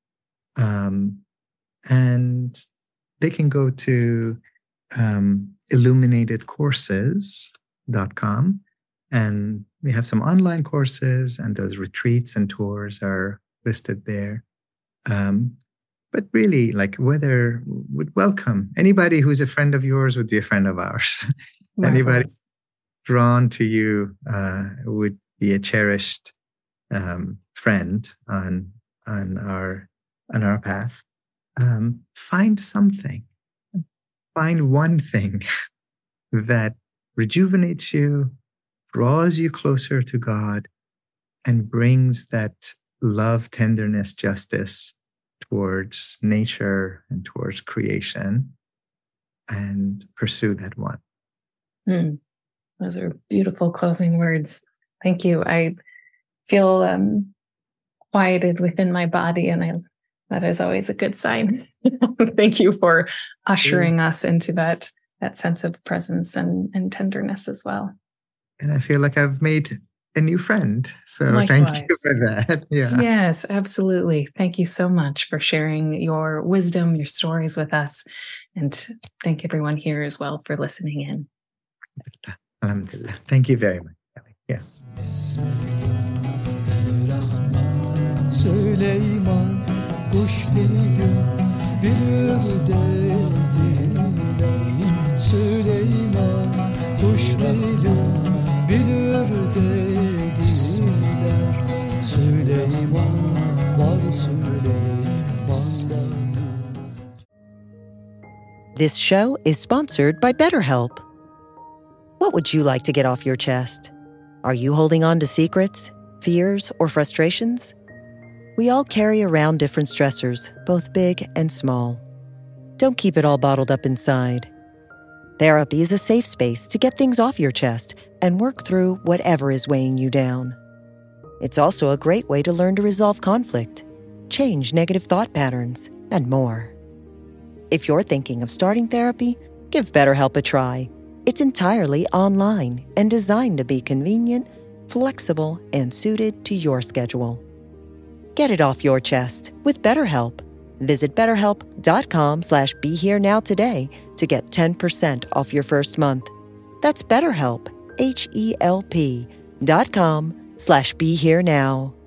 Um, and they can go to um, illuminated courses dot com, and we have some online courses, and those retreats and tours are listed there. Um, But really, like, whether would welcome anybody who's a friend of yours would be a friend of ours. Anybody drawn to you uh, would be a cherished um, friend on on our on our path. Um, find something, find one thing that rejuvenates you, draws you closer to God, and brings that love, tenderness, justice towards nature and towards creation, and pursue that one.
Mm. Those are beautiful closing words. Thank you. I feel um, quieted within my body, and I, that is always a good sign. Thank you for ushering yeah. us into that, that sense of presence and, and tenderness as well.
And I feel like I've made a new friend. So Likewise. Thank you for that. Yeah.
Yes, absolutely. Thank you so much for sharing your wisdom, your stories with us. And thank everyone here as well for listening in.
Alhamdulillah. Thank you very much. Yeah. Süleyman kuş değildi, bir değildi. Süleyman kuş değildi, bilir dediler. Süleyman var Süleyman.
This show is sponsored by BetterHelp. What would you like to get off your chest? Are you holding on to secrets, fears, or frustrations? We all carry around different stressors, both big and small. Don't keep it all bottled up inside. Therapy is a safe space to get things off your chest and work through whatever is weighing you down. It's also a great way to learn to resolve conflict, change negative thought patterns, and more. If you're thinking of starting therapy, give BetterHelp a try. It's entirely online and designed to be convenient, flexible, and suited to your schedule. Get it off your chest with BetterHelp. Visit betterhelp.com slash be here now today to get ten percent off your first month. That's BetterHelp, H E L P dot com slash be here now.